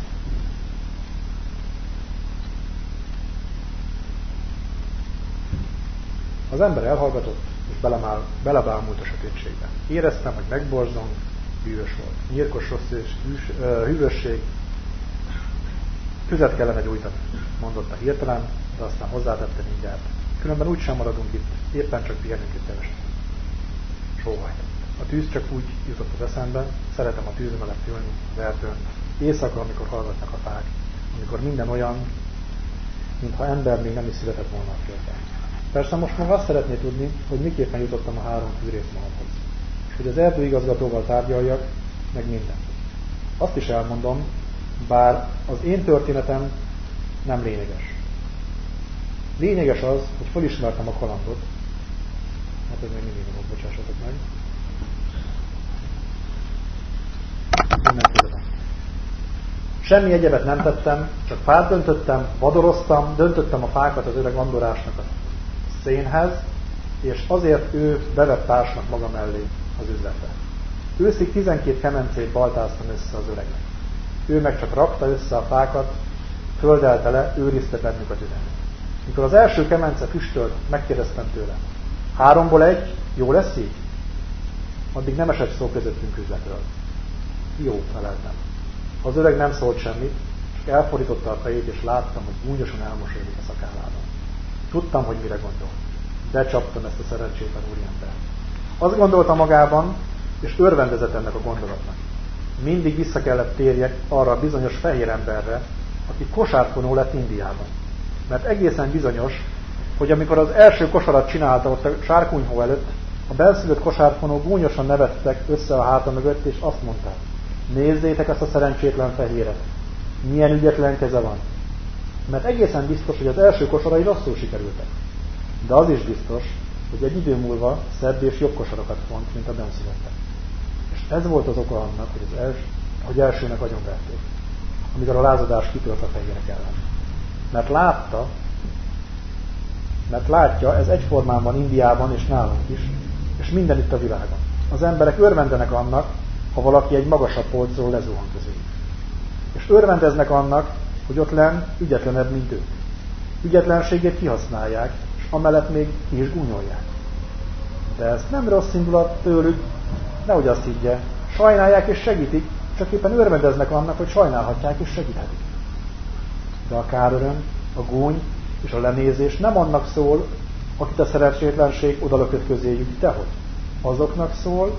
Az ember elhallgatott, és belemál, belebámult a sötétségbe. Éreztem, hogy megborzong, bűvös volt. Nyírkos rossz és hűs, uh, hűvösség. Tüzet kellene gyújtani, mondotta hirtelen, de aztán hozzátette mindjárt. Különben úgy sem maradunk itt, éppen csak pihenünk itt keveset. Sóhajtott. A tűz csak úgy jutott az eszembe, szeretem a tűz mellett ülni, az erdőn. Éjszaka, amikor hallgatnak a fák, amikor minden olyan, mintha ember még nem is született volna a földben. Persze most meg azt szeretné tudni, hogy miképpen jutottam a három fűrész magamhoz, és hogy az erdőigazgatóval tárgyaljak, meg mindent. Azt is elmondom, bár az én történetem nem lényeges. Lényeges az, hogy felismertem a kalandot. Hát ez még mindig nem, bocsássatok meg. Semmi egyebet nem tettem, csak fát döntöttem, vadoroztam, döntöttem a fákat az öreg Andorásnak a szénhez, és azért ő bevett társnak maga mellé az üzletbe. Őszig tizenkét kemencét baltáztam össze az öregnek. Ő meg csak rakta össze a fákat, földelte le, őrizte bennük a tüzet. Mikor az első kemence füstölt, megkérdeztem tőle. Háromból egy, jó lesz így? Addig nem esett szó közöttünk üzletről. Jó, feleltem. Az öreg nem szólt semmit, csak elfordította a fejét, és láttam, hogy gúnyosan elmosolyodik a szakállában. Tudtam, hogy mire gondol. Becsaptam ezt a szerencsétlen úriembert. Azt gondolta magában, és örvendezett ennek a gondolatnak. Mindig vissza kellett térjek arra a bizonyos fehér emberre, aki kosárfonó lett Indiában. Mert egészen bizonyos, hogy amikor az első kosarat csinálta ott a sárkunyhó előtt, a benszülött kosárfonó gúnyosan nevettek össze a háta mögött, és azt mondták, nézzétek ezt a szerencsétlen fehéret, milyen ügyetlen keze van. Mert egészen biztos, hogy az első kosarai rosszul sikerültek. De az is biztos, hogy egy idő múlva szebb és jobb kosarakat font, mint a benszülöttek. És ez volt az oka annak, hogy, az els, hogy elsőnek agyonverték, amikor a lázadás kitört a fehérek ellen. Mert látta, mert látja, ez egyformán van Indiában és nálunk is, és mindenütt a világon. Az emberek örvendenek annak, ha valaki egy magasabb polcról lezuhan közülük. És örvendeznek annak, hogy ott lenn ügyetlenebb, mint ők. Ügyetlenségét kihasználják, és amellett még ki is gúnyolják. De ez nem rossz indulat tőlük, nehogy azt higgye. Sajnálják és segítik, csak éppen örvendeznek annak, hogy sajnálhatják és segíthetik. De a káröröm, a gúny és a lenézés nem annak szól, akit a szerencsétlenség odalökött közéjük, dehogy. Azoknak szól,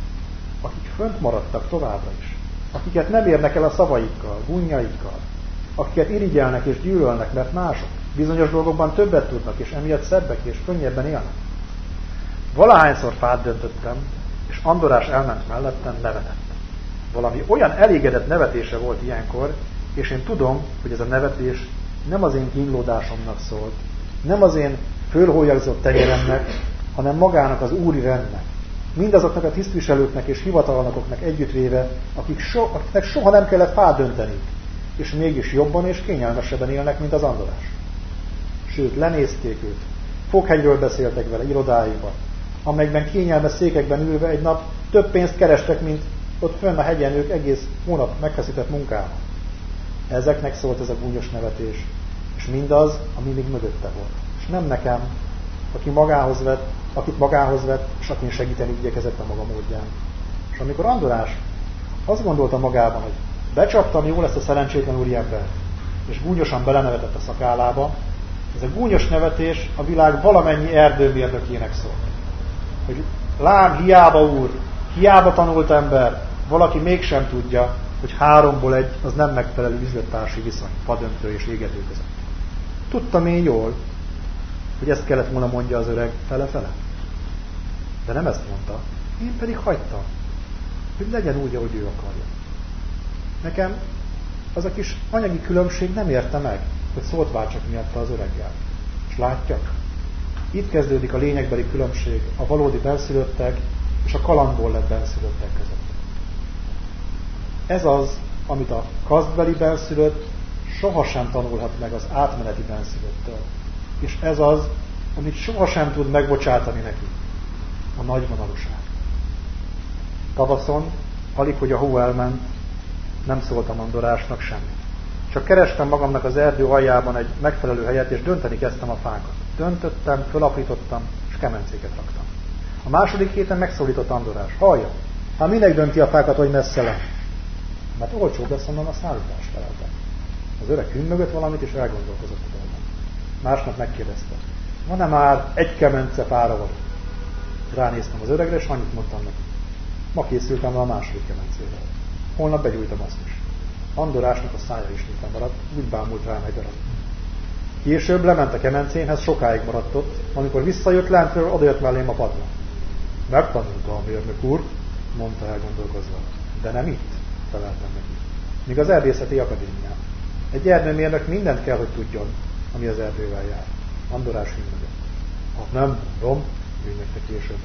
akik fönt maradtak továbbra is. Akiket nem érnek el a szavaikkal, gúnyaikkal. Akiket irigyelnek és gyűlölnek, mert mások. Bizonyos dolgokban többet tudnak, és emiatt szebbek és könnyebben élnek. Valahányszor fát döntöttem, és Andorás elment mellettem, nevetett. Valami olyan elégedett nevetése volt ilyenkor, és én tudom, hogy ez a nevetés nem az én kínlódásomnak szólt, nem az én fölhólyagzott tenyeremnek, hanem magának az úri rendnek. Mindazoknak a tisztviselőknek és hivatalnokoknak együttvéve, akik so, akiknek soha nem kellett fát dönteni, és mégis jobban és kényelmesebben élnek, mint az Andorás. Sőt, lenézték őt, foghegyről beszéltek vele irodáiban, amelyekben kényelmes székekben ülve egy nap több pénzt kerestek, mint ott fönn a hegyen ők egész hónap megfeszített munkával. Ezeknek szólt ez a gúnyos nevetés, és mindaz, ami még mögötte volt. És nem nekem, aki magához vett, akit magához vett, és akin segíteni igyekezett a maga módján. És amikor Andorás azt gondolta magában, hogy becsaptam jól ezt a szerencsétlen úriember, és gúnyosan belenevetett a szakállába, ez a gúnyos nevetés a világ valamennyi erdőmérnökének szólt. Hogy lám, hiába úr, hiába tanult ember, valaki mégsem tudja, hogy háromból egy az nem megfelelő üzlettársi viszony, fadöntő és égető között. Tudtam én jól, hogy ezt kellett volna mondja az öreg fele-fele. De nem ezt mondta, én pedig hagytam, hogy legyen úgy, ahogy ő akarja. Nekem az a kis anyagi különbség nem érte meg, hogy szót váltsak miatta az öreggel. És látják, Itt kezdődik a lényegbeli különbség a valódi benszülöttek és a kalandból lett benszülöttek között. Ez az, amit a kasztbeli benszülött sohasem tanulhat meg az átmeneti benszülöttől. És ez az, amit sohasem tud megbocsátani neki. A nagyvonalúság. Tavaszon, alig hogy a hó elment, nem szóltam Andorásnak semmit. Csak kerestem magamnak az erdő aljában egy megfelelő helyet, és dönteni kezdtem a fákat. Döntöttem, fölaprítottam, és kemencéket raktam. A második héten megszólított Andorás. Hallja, hát minek dönti a fákat, hogy messze le? Mert olcsóbb lesz onnan a szállítás, feleltem. Az öreg hümmögött valamit, és elgondolkozott a dolgon. Másnap megkérdezte. Van-e már egy kemence fára való? Ránéztem az öregre, és annyit mondtam neki. Ma készültem le a második kemencével. Holnap begyújtam azt is. Andorásnak a szája is nyitva maradt, úgy bámult rám egy darab. Később lement a kemencénhez, sokáig maradt ott, amikor visszajött lentről, odajött mellém a padra. Megtanulta a mérnök úr, mondta elgondolkozva. De nem itt, feleltem neki. Míg az erdészeti akadémián. Egy erdőmérnök mindent kell, hogy tudjon, ami az erdővel jár. Andorás hümmögött. Hát nem mondom, bűnökte később.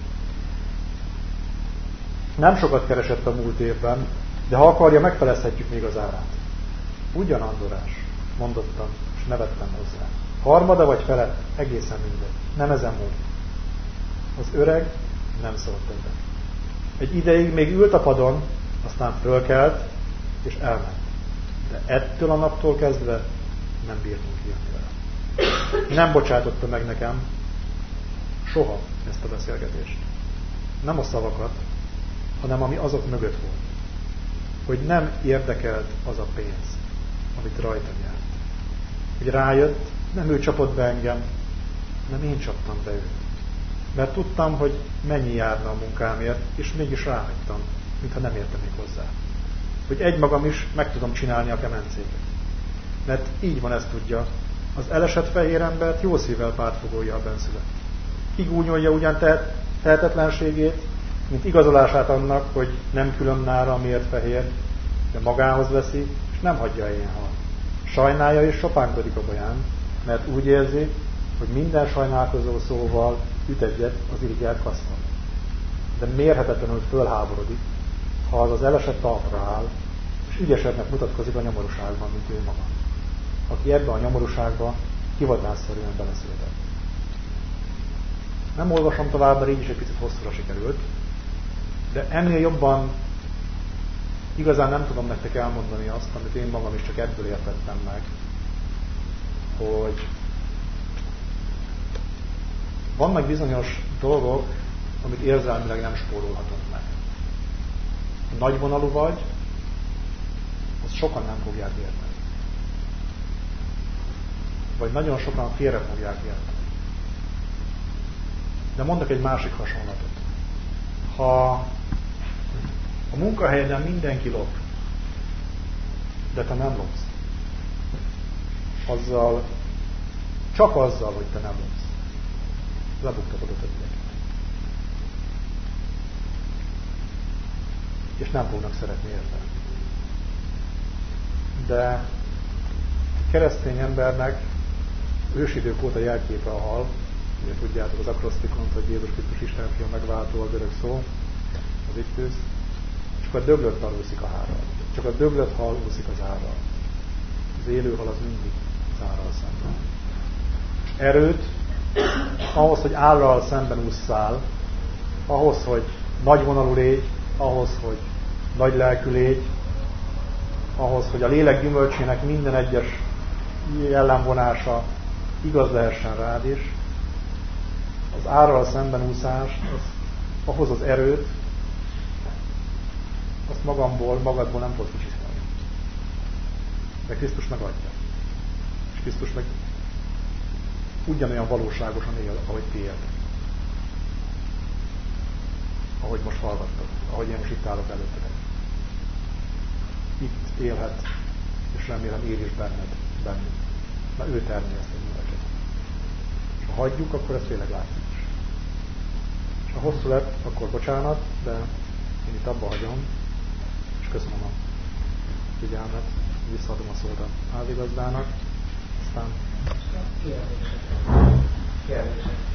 Nem sokat keresett a múlt évben, de ha akarja, megfelezhetjük még az árát. Ugyan, Andorás, mondottam, és nevettem hozzá. Harmada vagy fele, egészen mindegy. Nem ezen múlt. Az öreg nem szólt többet. Egy ideig még ült a padon, aztán fölkelt, és elment. De ettől a naptól kezdve nem bírtunk jönni vele. Nem bocsátotta meg nekem soha ezt a beszélgetést. Nem a szavakat, hanem ami azok mögött volt. Hogy nem érdekelt az a pénz, amit rajta nyert. Hogy rájött, nem ő csapott be engem, nem én csaptam be őt. Mert tudtam, hogy mennyi járna a munkámért, és mégis ráhagytam, mintha nem értenék hozzá. Hogy egymagam is meg tudom csinálni a kemencéket. Mert így van, ezt tudja. Az elesett fehér embert jó szívvel pártfogolja a benszülött. Kigúnyolja ugyan tehet, tehetetlenségét, mint igazolását annak, hogy nem külön nála, miért fehér, de magához veszi, és nem hagyja ilyen hal. Sajnálja és sopánkodik a baján, mert úgy érzi, hogy minden sajnálkozó szóval üt egyet az irigyelt kaszton. De mérhetetlenül fölháborodik, ha az az elesett talpra áll, és ügyesebbnek mutatkozik a nyomorúságban, mint ő maga, aki ebben a nyomorúságban kivadlásszerűen beleszületett. Nem olvasom tovább, mert így is egy picit hosszúra sikerült, de ennél jobban igazán nem tudom nektek elmondani azt, amit én magam is csak ebből értettem meg, hogy vannak bizonyos dolgok, amit érzelmileg nem spórolhatunk meg. Ha nagyvonalú vagy, azt sokan nem fogják érteni. Vagy nagyon sokan félre fogják érteni. De mondok egy másik hasonlatot. Ha a munkahelyeden mindenki lop, de te nem lopsz, azzal, csak azzal, hogy te nem lopsz, lebuktatod a többieket. És nem fognak szeretni érteni. De a keresztény embernek ősidők óta jelképe a hal. Ugye tudjátok az akrosztikont, hogy Jézus Krisztus Isten fia megváltó a görög szó, az iktusz. Csak a döglött hal úszik a hárral. Csak a döglött hal úszik az árral. Az élő hal az mindig az árral szemben. És erőt, ahhoz, hogy árral szemben ússzál, ahhoz, hogy nagyvonalú légy, ahhoz, hogy nagy lelkű légy, ahhoz, hogy a lélek gyümölcsének minden egyes jellemvonása igaz lehessen rád is, az árral szemben úszás, az, ahhoz az erőt, azt magamból, magadból nem tudod kicsiszolni. De Krisztus megadja. És Krisztus meg ugyanolyan valóságosan él, ahogy ti éltek. Ahogy most hallgattok, ahogy én most itt állok előttetek. Itt élhet, és remélem él is benned, bennünk. Na ő termeli ezt a műveket. És ha hagyjuk, akkor ezt tényleg látjuk is. És ha hosszú lett, akkor bocsánat, de én itt abba hagyom, és köszönöm a figyelmet, visszaadom a szót a házigazdának, aztán... Kérdések. Kérdések.